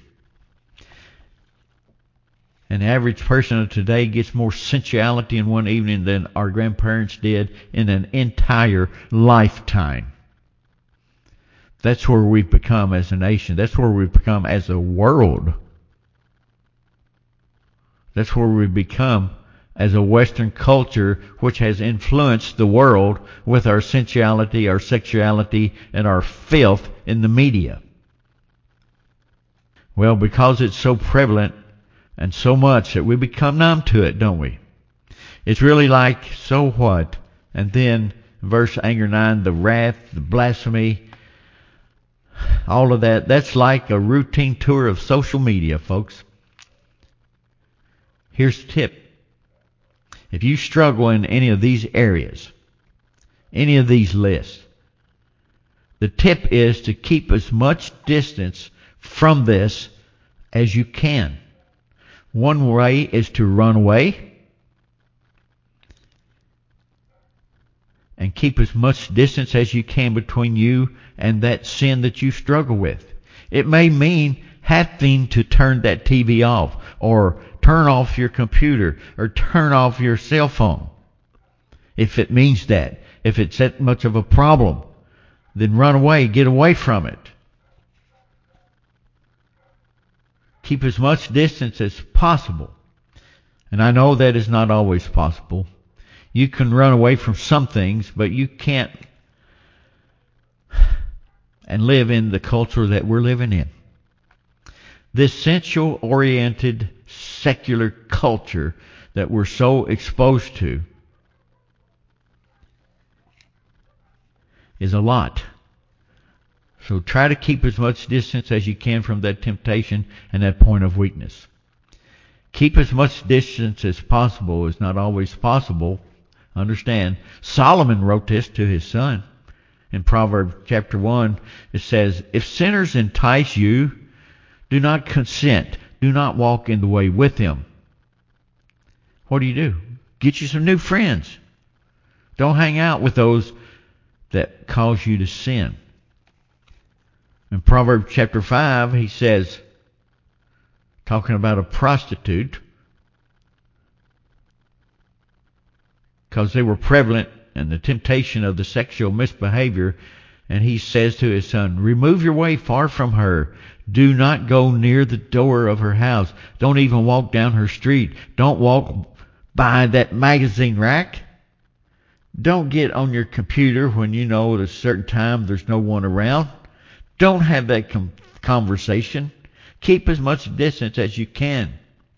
An average person of today gets more sensuality in one evening than our grandparents did in an entire lifetime. That's where we've become as a nation. That's where we've become as a world. That's where we've become as a Western culture which has influenced the world with our sensuality, our sexuality, and our filth in the media. Well, because it's so prevalent and so much that we become numb to it, don't we? It's really like, so what? And then, verse anger nine, the wrath, the blasphemy, all of that. That's like a routine tour of social media, folks. Here's the tip. If you struggle in any of these areas, any of these lists, the tip is to keep as much distance from this as you can. One way is to run away and keep as much distance as you can between you and that sin that you struggle with. It may mean having to turn that T V off, or turn off your computer, or turn off your cell phone. If it means that. If it's that much of a problem, then run away, get away from it. Keep as much distance as possible. And I know that is not always possible. You can run away from some things, but you can't and live in the culture that we're living in. This sensual-oriented, secular culture that we're so exposed to is a lot. So try to keep as much distance as you can from that temptation and that point of weakness. Keep as much distance as possible is not always possible. Understand, Solomon wrote this to his son. In Proverbs chapter one, it says, if sinners entice you, do not consent. Do not walk in the way with them. What do you do? Get you some new friends. Don't hang out with those that cause you to sin. In Proverbs chapter five, he says, talking about a prostitute, because they were prevalent in the temptation of the sexual misbehavior, and he says to his son, remove your way far from her. Do not go near the door of her house. Don't even walk down her street. Don't walk by that magazine rack. Don't get on your computer when you know at a certain time there's no one around. Don't have that com- conversation. Keep as much distance as you can.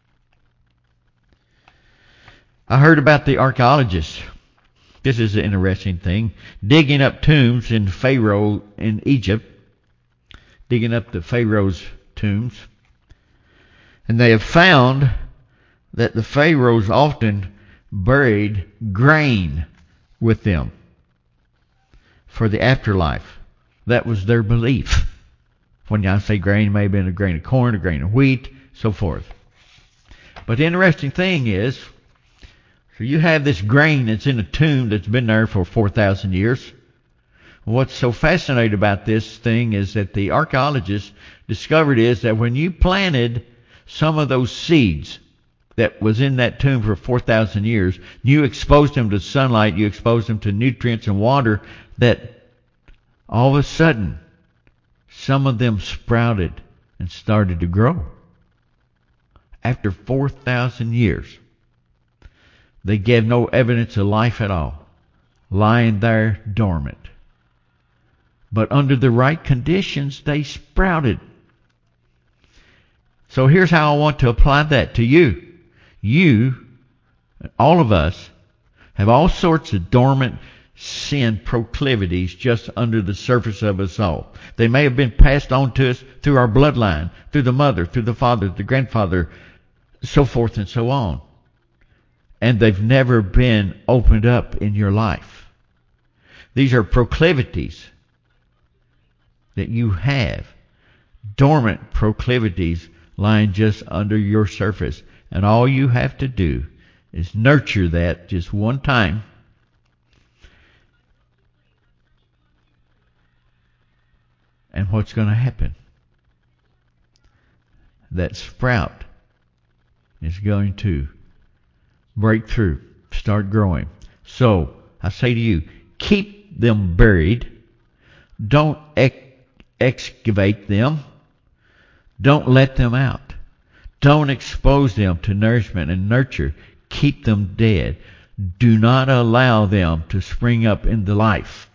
I heard about the archaeologists. This is an interesting thing. Digging up tombs in Pharaoh in Egypt. Digging up the Pharaoh's tombs. And they have found that the Pharaohs often buried grain with them for the afterlife. That was their belief. When I say grain, it may have been a grain of corn, a grain of wheat, so forth. But the interesting thing is, so you have this grain that's in a tomb that's been there for four thousand years. What's so fascinating about this thing is that the archaeologists discovered is that when you planted some of those seeds that was in that tomb for four thousand years, you exposed them to sunlight, you exposed them to nutrients and water, that all of a sudden some of them sprouted and started to grow. After four thousand years, they gave no evidence of life at all, lying there dormant. But under the right conditions, they sprouted. So here's how I want to apply that to you. You, all of us, have all sorts of dormant sin proclivities just under the surface of us all. They may have been passed on to us through our bloodline, through the mother, through the father, the grandfather, so forth and so on. And they've never been opened up in your life. These are proclivities that you have. Dormant proclivities lying just under your surface. And all you have to do is nurture that just one time. And what's going to happen? That sprout is going to break through, start growing. So, I say to you, keep them buried. Don't ex- excavate them. Don't let them out. Don't expose them to nourishment and nurture. Keep them dead. Do not allow them to spring up into life.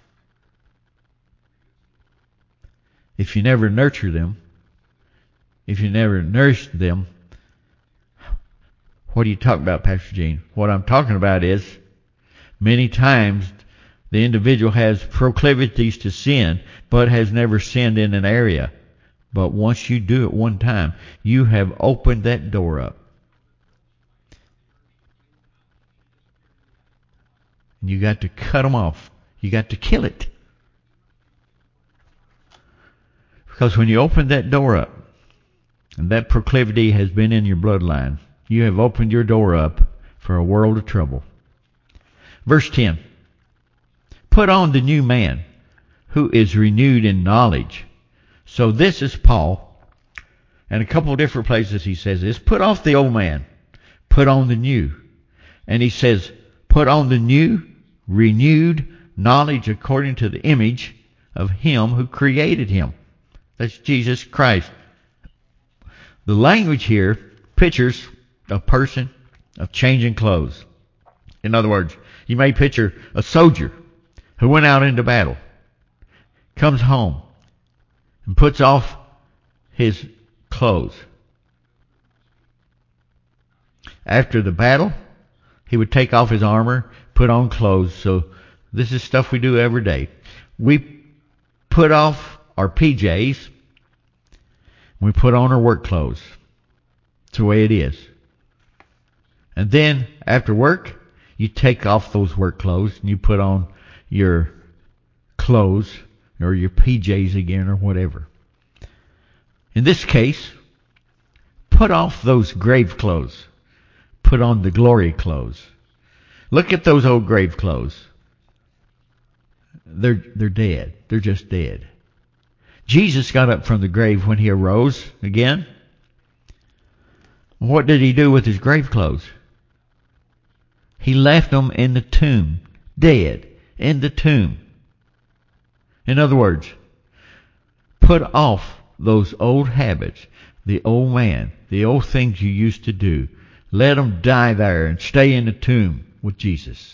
If you never nurture them, if you never nourish them, what are you talking about, Pastor Gene? What I'm talking about is, many times the individual has proclivities to sin, but has never sinned in an area. But once you do it one time, you have opened that door up. And you got to cut them off. You got to kill it. Because when you open that door up, and that proclivity has been in your bloodline, you have opened your door up for a world of trouble. Verse ten. Put on the new man, who is renewed in knowledge. So this is Paul. And a couple of different places he says this. Put off the old man. Put on the new. And he says, put on the new, renewed knowledge according to the image of him who created him. That's Jesus Christ. The language here pictures a person of changing clothes. In other words, you may picture a soldier who went out into battle, comes home, and puts off his clothes. After the battle, he would take off his armor, put on clothes. So this is stuff we do every day. We put off our P Js. We put on our work clothes. It's the way it is. And then after work, you take off those work clothes and you put on your clothes or your P Js again or whatever. In this case, put off those grave clothes. Put on the glory clothes. Look at those old grave clothes. They're, they're dead. They're just dead. Jesus got up from the grave when he arose again. What did he do with his grave clothes? He left them in the tomb, dead, in the tomb. In other words, put off those old habits, the old man, the old things you used to do. Let them die there and stay in the tomb with Jesus.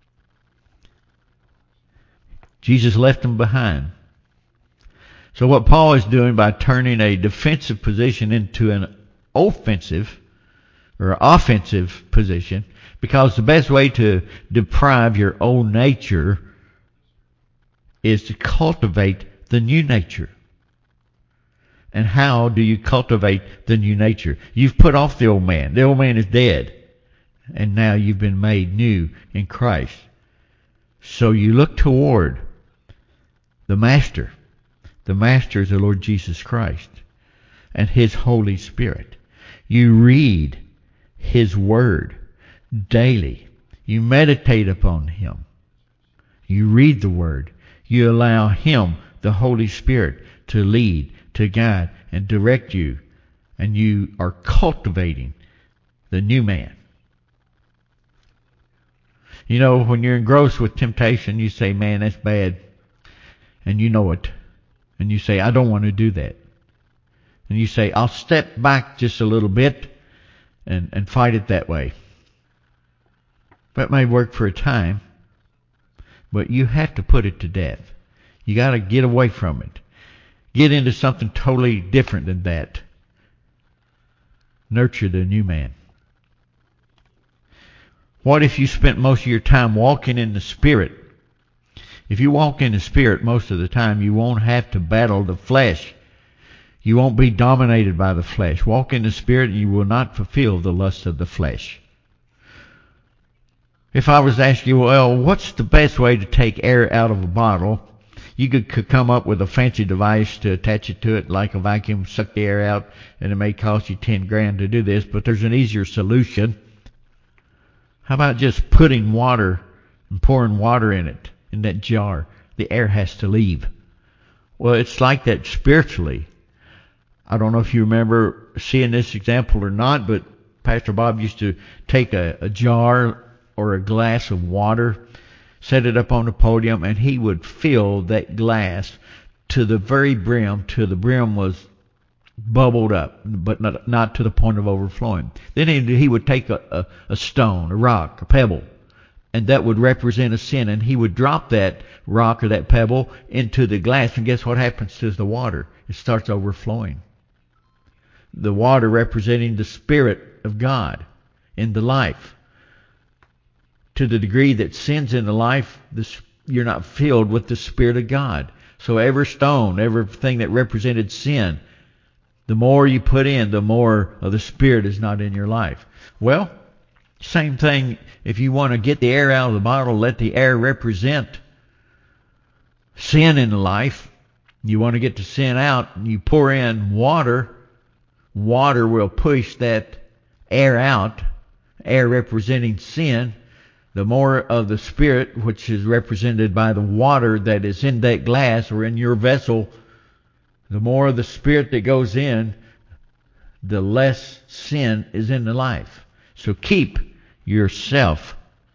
Jesus left them behind. So what Paul is doing by turning a defensive position into an offensive or offensive position, because the best way to deprive your old nature is to cultivate the new nature. And how do you cultivate the new nature? You've put off the old man. The old man is dead. And now you've been made new in Christ. So you look toward the Master. The Master is the Lord Jesus Christ and His Holy Spirit. You read His Word daily. You meditate upon Him. You read the Word. You allow Him, the Holy Spirit, to lead, to guide, and direct you. And you are cultivating the new man. You know, when you're engrossed with temptation, you say, man, that's bad. And you know it. And you say, I don't want to do that. And you say, I'll step back just a little bit and, and fight it that way. That may work for a time, but you have to put it to death. You got to get away from it. Get into something totally different than that. Nurture the new man. What if you spent most of your time walking in the Spirit? If you walk in the Spirit most of the time, you won't have to battle the flesh. You won't be dominated by the flesh. Walk in the Spirit and you will not fulfill the lust of the flesh. If I was to ask you, well, what's the best way to take air out of a bottle? You could, could come up with a fancy device to attach it to it, like a vacuum, suck the air out, and it may cost you ten grand to do this, but there's an easier solution. How about just putting water and pouring water in it, in that jar? The air has to leave. Well, it's like that spiritually. I don't know if you remember seeing this example or not, but Pastor Bob used to take a, a jar or a glass of water, set it up on the podium, and he would fill that glass to the very brim, till the brim was bubbled up, but not, not to the point of overflowing. Then he, he would take a, a, a stone, a rock, a pebble, and that would represent a sin, and he would drop that rock or that pebble into the glass, and guess what happens to the water? It starts overflowing. The water representing the Spirit of God in the life. To the degree that sin's in the life, this, you're not filled with the Spirit of God. So every stone, everything that represented sin, the more you put in, the more of the Spirit is not in your life. Well, same thing, if you want to get the air out of the bottle, let the air represent sin in the life. You want to get the sin out, you pour in water. Water will push that air out, air representing sin. The more of the Spirit, which is represented by the water that is in that glass or in your vessel, the more of the Spirit that goes in, the less sin is in the life. So keep yourself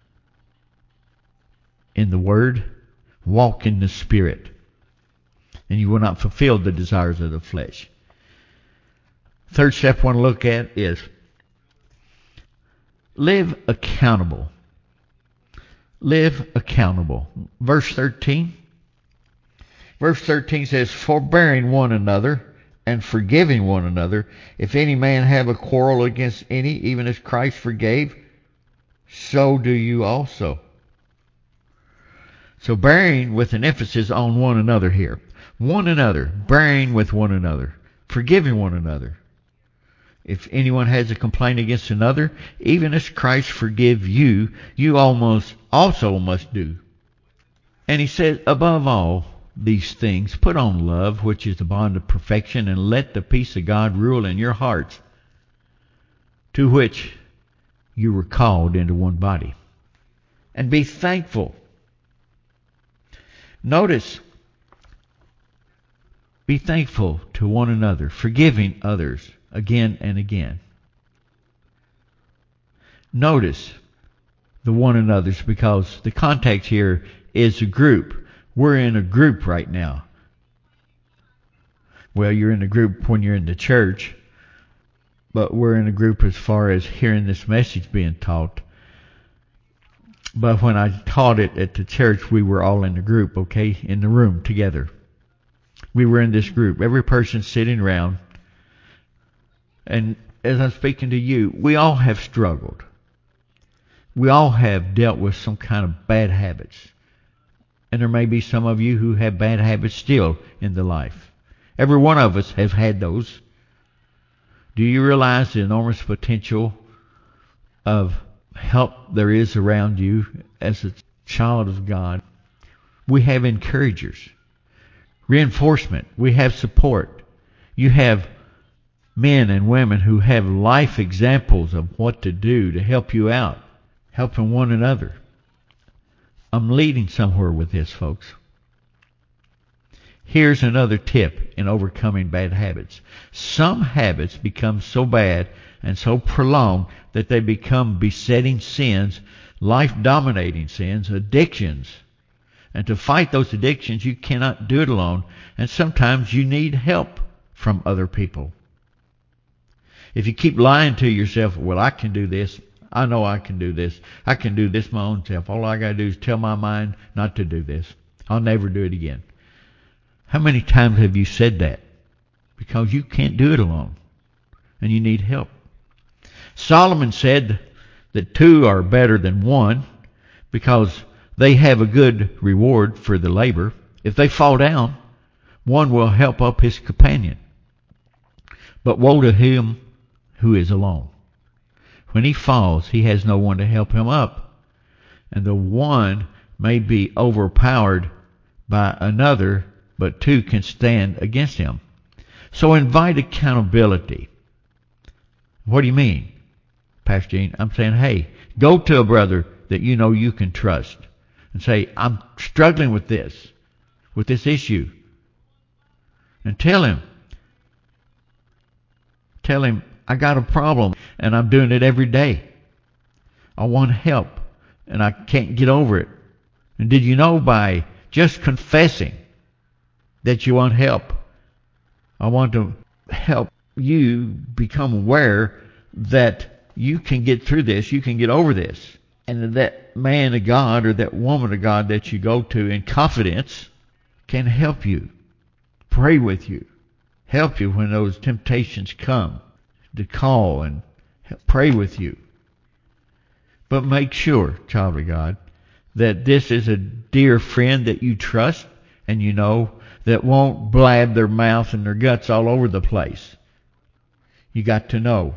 in the Word, walk in the Spirit, and you will not fulfill the desires of the flesh. Third step I want to look at is live accountable. Live accountable. Verse thirteen. Verse thirteen says, forbearing one another and forgiving one another, if any man have a quarrel against any, even as Christ forgave, so do you also. So bearing with an emphasis on one another here. One another, bearing with one another, forgiving one another. If anyone has a complaint against another, even as Christ forgive you, you almost also must do. And he says, above all these things, put on love, which is the bond of perfection, and let the peace of God rule in your hearts, to which you were called into one body. And be thankful. Notice, Be thankful to one another, forgiving others again and again. Notice the one another's, because the context here is a group. We're in a group right now. Well, you're in a group when you're in the church, but we're in a group as far as hearing this message being taught. But when I taught it at the church, we were all in the group, okay, in the room together. We were in this group, every person sitting around. And as I'm speaking to you, we all have struggled. We all have dealt with some kind of bad habits. And there may be some of you who have bad habits still in the life. Every one of us have had those. Do you realize the enormous potential of help there is around you as a child of God? We have encouragers, reinforcement. We have support. You have men and women who have life examples of what to do to help you out, helping one another. I'm leading somewhere with this, folks. Here's another tip in overcoming bad habits. Some habits become so bad and so prolonged that they become besetting sins, life-dominating sins, addictions. And to fight those addictions, you cannot do it alone. And sometimes you need help from other people. If you keep lying to yourself, well, I can do this. I know I can do this. I can do this my own self. All I got to do is tell my mind not to do this. I'll never do it again. How many times have you said that? Because you can't do it alone. And you need help. Solomon said that two are better than one because they have a good reward for the labor. If they fall down, one will help up his companion. But woe to him who is alone. When he falls, he has no one to help him up. And the one may be overpowered by another, but two can stand against him. So invite accountability. What do you mean, Pastor Gene? I'm saying, hey, go to a brother that you know you can trust and say, I'm struggling with this, with this issue. And tell him, tell him, I got a problem and I'm doing it every day. I want help and I can't get over it. And did you know by just confessing that you want help, I want to help you become aware that you can get through this, you can get over this. And that man of God or that woman of God that you go to in confidence can help you, pray with you, help you when those temptations come, to call and pray with you. But make sure, child of God, that this is a dear friend that you trust and you know that won't blab their mouth and their guts all over the place. You got to know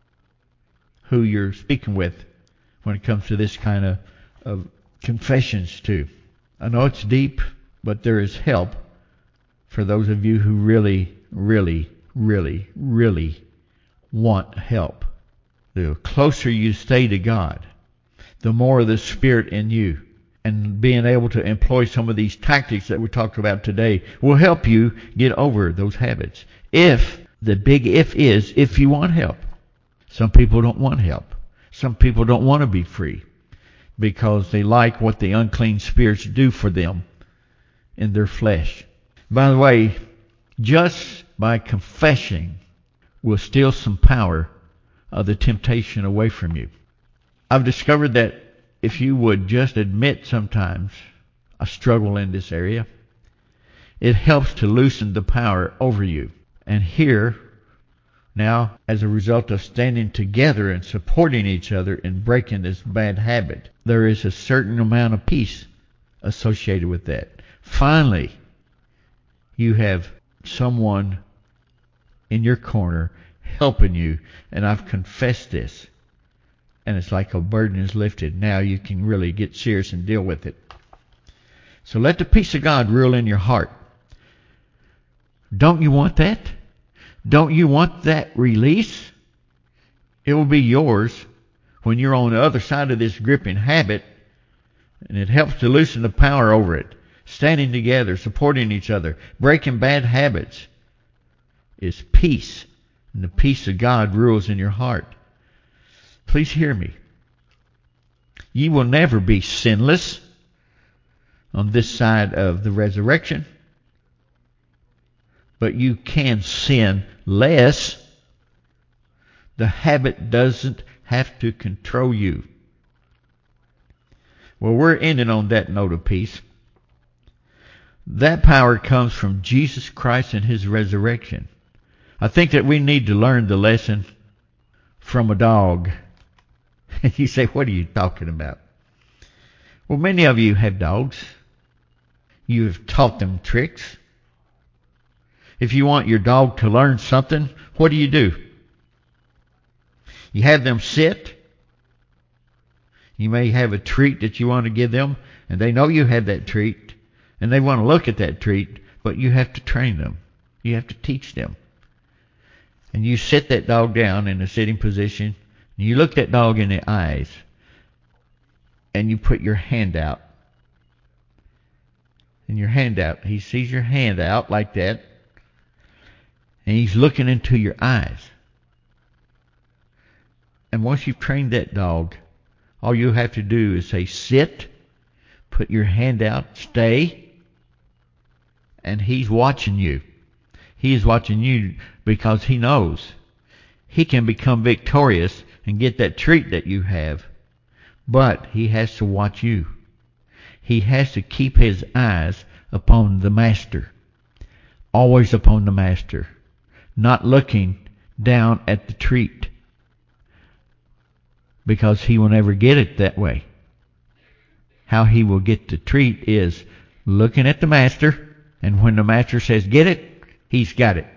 who you're speaking with when it comes to this kind of, of confessions too. I know it's deep, but there is help for those of you who really, really, really, really want help. The closer you stay to God, the more of the Spirit in you, and being able to employ some of these tactics that we talked about today will help you get over those habits. If, the big if is, if you want help. Some people don't want help. Some people don't want to be free because they like what the unclean spirits do for them in their flesh. By the way, just by confessing will steal some power of the temptation away from you. I've discovered that if you would just admit sometimes a struggle in this area, it helps to loosen the power over you. And here, now, as a result of standing together and supporting each other in breaking this bad habit, there is a certain amount of peace associated with that. Finally, you have someone in your corner helping you, and I've confessed this. And it's like a burden is lifted. Now you can really get serious and deal with it. So let the peace of God rule in your heart. Don't you want that? Don't you want that release? It will be yours when you're on the other side of this gripping habit, and it helps to loosen the power over it. standing together, supporting each other, breaking bad habits, is peace. And the peace of God rules in your heart. Please hear me. Ye will never be sinless on this side of the resurrection, but you can sin less. The habit doesn't have to control you. Well, we're ending on that note of peace. That power comes from Jesus Christ and His resurrection. I think that we need to learn the lesson from a dog. And you say, what are you talking about? Well, many of you have dogs. You have taught them tricks. If you want your dog to learn something, what do you do? You have them sit. You may have a treat that you want to give them, and they know you have that treat, and they want to look at that treat, but you have to train them. You have to teach them. And you sit that dog down in a sitting position, and you look that dog in the eyes, and you put your hand out. And your hand out. He sees your hand out like that, and he's looking into your eyes. And once you've trained that dog, all you have to do is say, sit, put your hand out, stay, and he's watching you. He is watching you because he knows he can become victorious and get that treat that you have. But he has to watch you. He has to keep his eyes upon the master. Always upon the master. Not looking down at the treat. Because he will never get it that way. How he will get the treat is looking at the master, and when the master says get it, he's got it.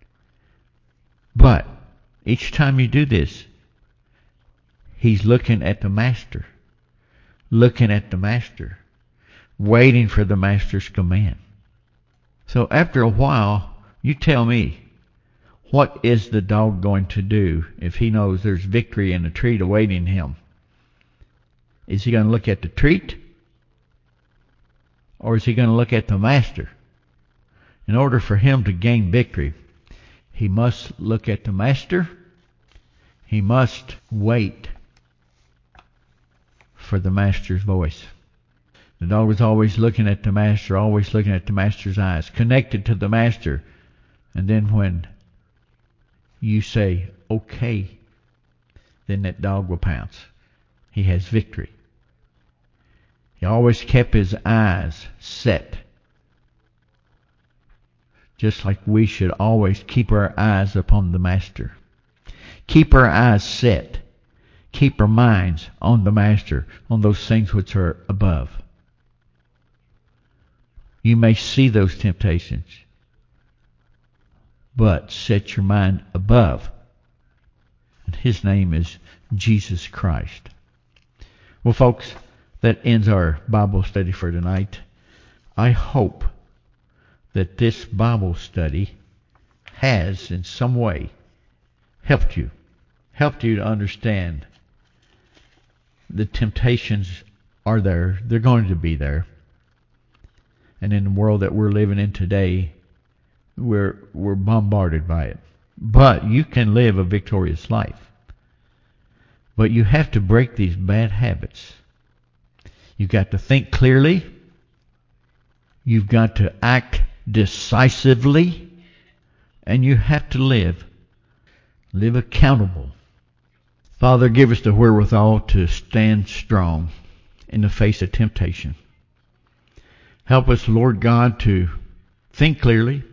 But each time you do this, he's looking at the master. Looking at the master. Waiting for the master's command. So after a while, you tell me, what is the dog going to do if he knows there's victory and a treat awaiting him? Is he going to look at the treat? Or is he going to look at the master? In order for him to gain victory, he must look at the master. He must wait for the master's voice. The dog is always looking at the master, always looking at the master's eyes, connected to the master. And then when you say, okay, then that dog will pounce. He has victory. He always kept his eyes set. Just like we should always keep our eyes upon the master. Keep our eyes set. Keep our minds on the master, on those things which are above. You may see those temptations, but set your mind above. And his name is Jesus Christ. Well, folks, that ends our Bible study for tonight. I hope that this Bible study has in some way helped you. Helped you to understand the temptations are there. They're going to be there. And in the world that we're living in today, we're we're bombarded by it. But you can live a victorious life. But you have to break these bad habits. You've got to think clearly. You've got to act decisively. And you have to live. Live accountable. Father, give us the wherewithal to stand strong in the face of temptation. Help us, Lord God, to think clearly,